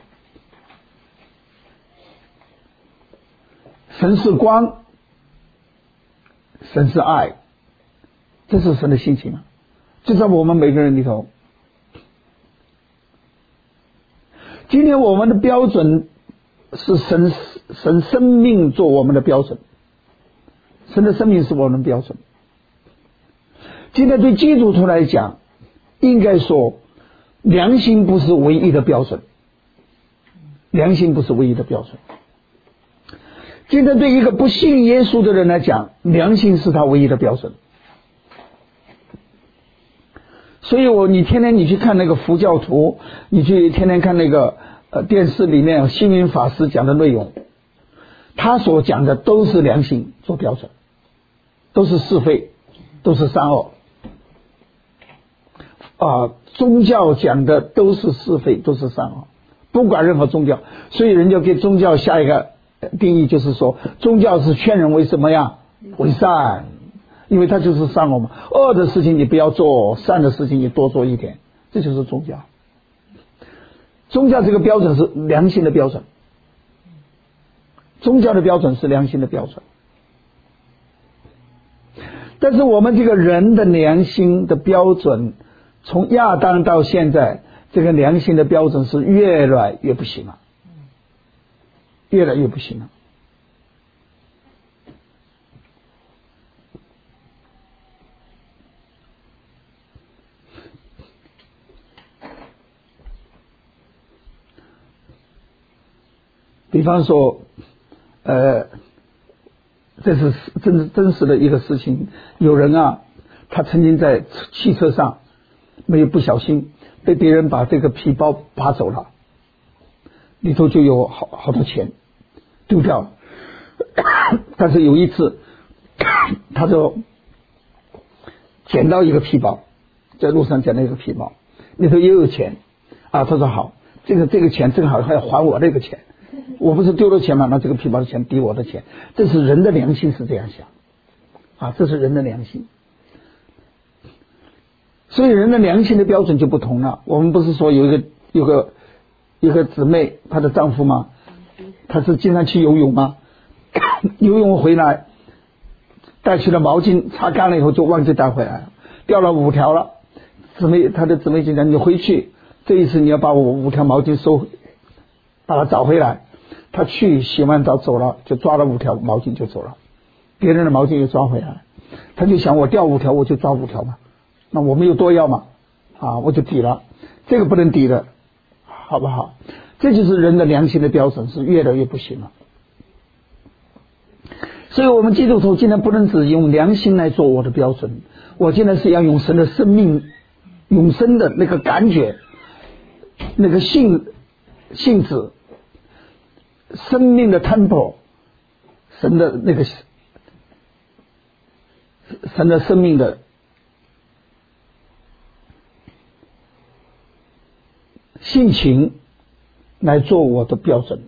神是光，神是爱，这是神的性情啊，就在我们每个人里头。今天我们的标准是神生命做我们的标准，神的生命是我们的标准。今天对基督徒来讲，应该说良心不是唯一的标准，良心不是唯一的标准。今天对一个不信耶稣的人来讲，良心是他唯一的标准。所以你天天你去看那个佛教徒，你去天天看那个电视里面星云法师讲的内容，他所讲的都是良心做标准，都是是非，都是善恶。宗教讲的都是是非，都是善恶，不管任何宗教。所以人家给宗教下一个定义，就是说宗教是劝人为什么呀？为善，因为它就是善恶嘛。恶的事情你不要做，善的事情你多做一点，这就是宗教。宗教这个标准是良心的标准，宗教的标准是良心的标准。但是我们这个人的良心的标准，从亚当到现在，这个良心的标准是越来越不行了，越来越不行了。比方说这是真实的一个事情，有人他曾经在汽车上没有不小心被别人把这个皮包拔走了，里头就有好多钱丢掉了。但是有一次他就捡到一个皮包，在路上捡到一个皮包，里头也有钱他说好，这个钱正好还要还我这个钱，我不是丢了钱吗？那这个皮包的钱抵我的钱。这是人的良心是这样想这是人的良心。所以人的良心的标准就不同了。我们不是说有一个姊妹，她的丈夫吗？她是经常去游泳吗？游泳回来带去了毛巾，擦干了以后就忘记带回来了，掉了5条了。她的姊妹就讲，你回去这一次你要把我5条毛巾把它找回来。他去洗完澡走了，就抓了5条毛巾就走了，别人的毛巾又抓回来。他就想，我掉5条我就抓5条嘛，那我没有多要嘛我就抵了，这个不能抵的，好不好？这就是人的良心的标准是越来越不行了。所以我们基督徒今天不能只用良心来做我的标准，我今天是要用神的生命永生的那个感觉，那个性质，生命的 temple， 神的那个神的生命的性情来做我的标准。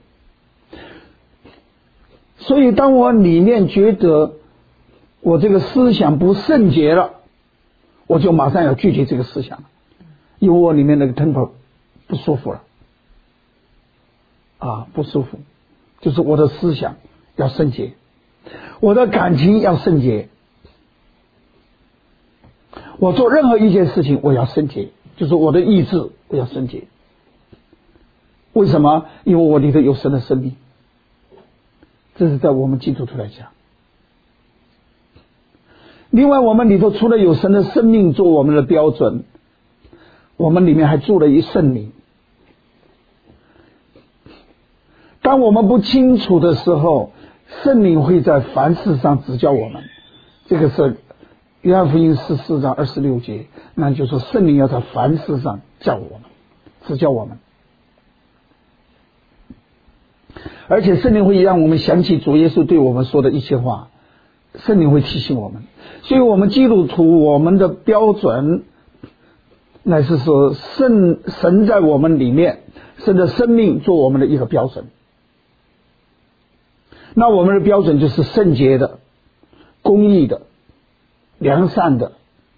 所以当我里面觉得我这个思想不圣洁了，我就马上要拒绝这个思想，因为我里面那个 temple 不舒服了不舒服，就是我的思想要圣洁，我的感情要圣洁，我做任何一件事情我要圣洁，就是我的意志我要圣洁。为什么？因为我里头有神的生命。 这是在我们基督徒来讲。另外，我们里头除了有神的生命做我们的标准，我们里面还住了一圣灵。当我们不清楚的时候，圣灵会在凡事上指教我们。这个是约翰福音14章26节，那就是说圣灵要在凡事上教我们，指教我们。而且圣灵会让我们想起主耶稣对我们说的一些话，圣灵会提醒我们。所以我们基督徒，我们的标准乃是说神在我们里面，神的生命做我们的一个标准。那我们的标准就是圣洁的、公义的、良善的、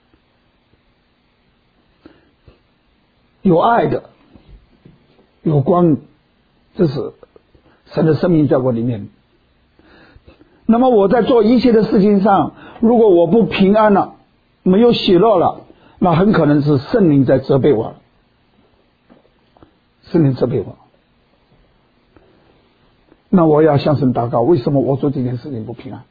有爱的、有光，这是神的生命在我里面。那么我在做一切的事情上，如果我不平安了，没有喜乐了，那很可能是圣灵在责备我了。圣灵责备我，那我要向神祷告，为什么我做这件事情不平安？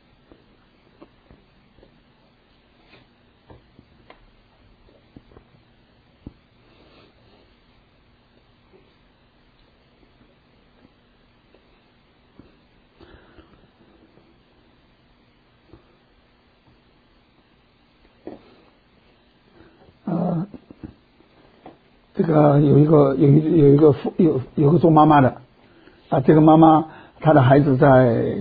这个有一个做妈妈的这个妈妈她的孩子在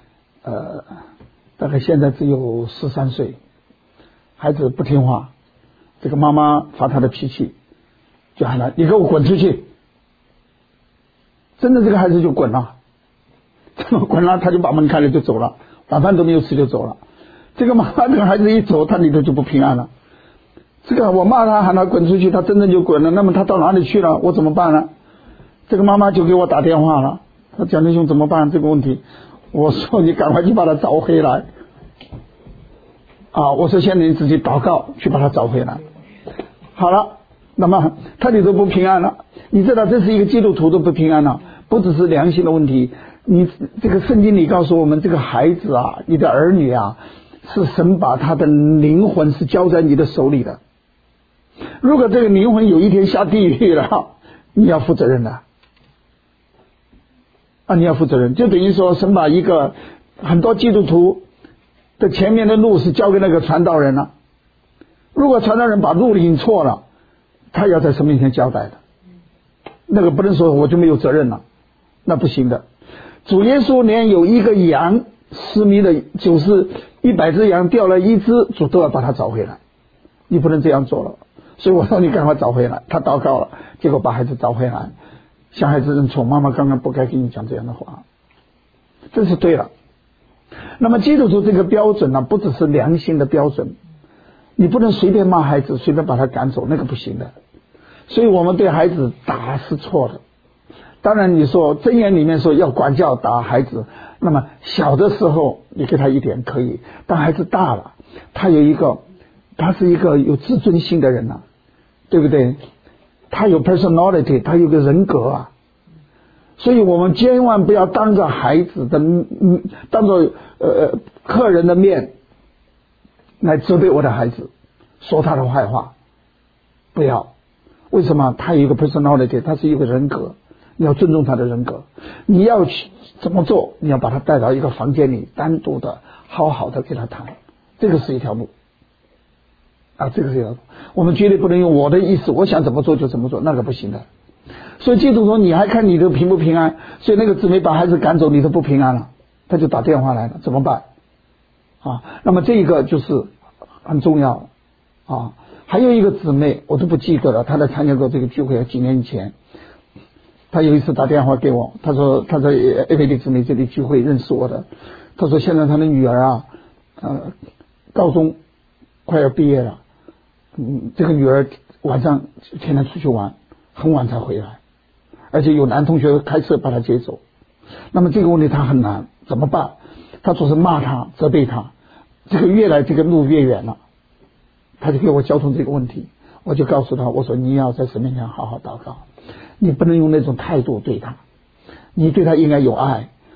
大概现在只有13岁，孩子不听话，这个妈妈发她的脾气，就喊他你给我滚出去。真的这个孩子就滚了，滚了他就把门开了就走了，晚饭都没有吃就走了。这个妈妈这个孩子一走，他里头就不平安了。这个我骂他喊他滚出去，他真的就滚了，那么他到哪里去了？我怎么办呢？这个妈妈就给我打电话了，他讲弟兄怎么办这个问题？我说你赶快去把他找回来我说现在你自己祷告去把他找回来。好了，那么他里头不平安了，你知道这是一个基督徒都不平安了，不只是良心的问题。你这个圣经里告诉我们，这个孩子你的儿女是神把他的灵魂是交在你的手里的。如果这个灵魂有一天下地狱了，你要负责任的你要负责任。就等于说神把一个很多基督徒的前面的路是交给那个传道人了，如果传道人把路引错了，他要在神面前交代的，那个不能说我就没有责任了，那不行的。主耶稣连有一个羊失迷的100只羊掉了一只，主都要把它找回来，你不能这样做了。所以我说你赶快找回来，他祷告了，结果把孩子找回来，向孩子认错，妈妈刚刚不该跟你讲这样的话，这是对了。那么基督徒这个标准不只是良心的标准，你不能随便骂孩子，随便把他赶走，那个不行的。所以我们对孩子打是错的。当然你说箴言里面说要管教打孩子，那么小的时候你给他一点可以，当孩子大了，他是一个有自尊心的人对不对？他有 personality， 他有个人格所以我们千万不要当着孩子的当着客人的面来责备我的孩子，说他的坏话，不要。为什么？他有一个 personality， 他是一个人格，你要尊重他的人格。你要去怎么做？你要把他带到一个房间里，单独的好好的给他谈，这个是一条路这个是一条路。我们绝对不能用我的意思，我想怎么做就怎么做，那个不行的。所以基督徒你还看你的平不平安？所以那个姊妹把孩子赶走，你都不平安了，他就打电话来了，怎么办那么这个就是很重要还有一个姊妹我都不记得了，她在参加过这个聚会几年以前，她有一次打电话给我，她说她在 AVD 姊妹这里聚会认识我的，她说现在她的女儿高中快要毕业了，这个女儿晚上天天出去玩，很晚才回来，而且有男同学开车把她接走。那么这个问题她很难，怎么办？她总是骂她责备她，这个路越远了，她就给我交通这个问题。我就告诉她，我说你要在神面前好好祷告，你不能用那种态度对她，你对她应该有爱。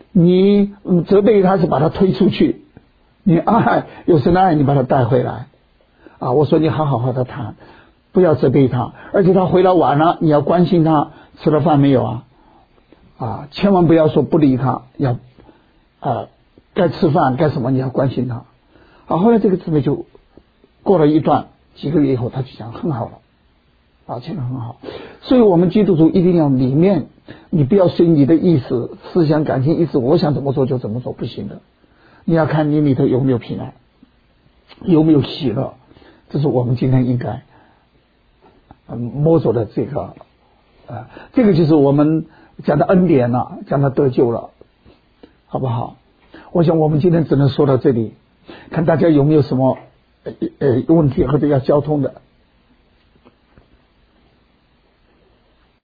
你责备他是把他推出去，你爱有神的爱你把他带回来啊！我说你好好的谈，不要责备他，而且他回来晚了，你要关心他吃了饭没有啊，千万不要说不理他，要该吃饭该什么你要关心他啊。后来这个姊妹就过了几个月以后，他就讲很好了啊，讲得很好。所以我们基督徒一定要里面，你不要随你的意思、思想、感情意思，我想怎么做就怎么做，不行的。你要看你里头有没有平安，有没有喜乐，这是我们今天应该摸索的这个这个就是我们讲的恩典了，讲的得救了，好不好？我想我们今天只能说到这里，看大家有没有什么问题或者要交通的。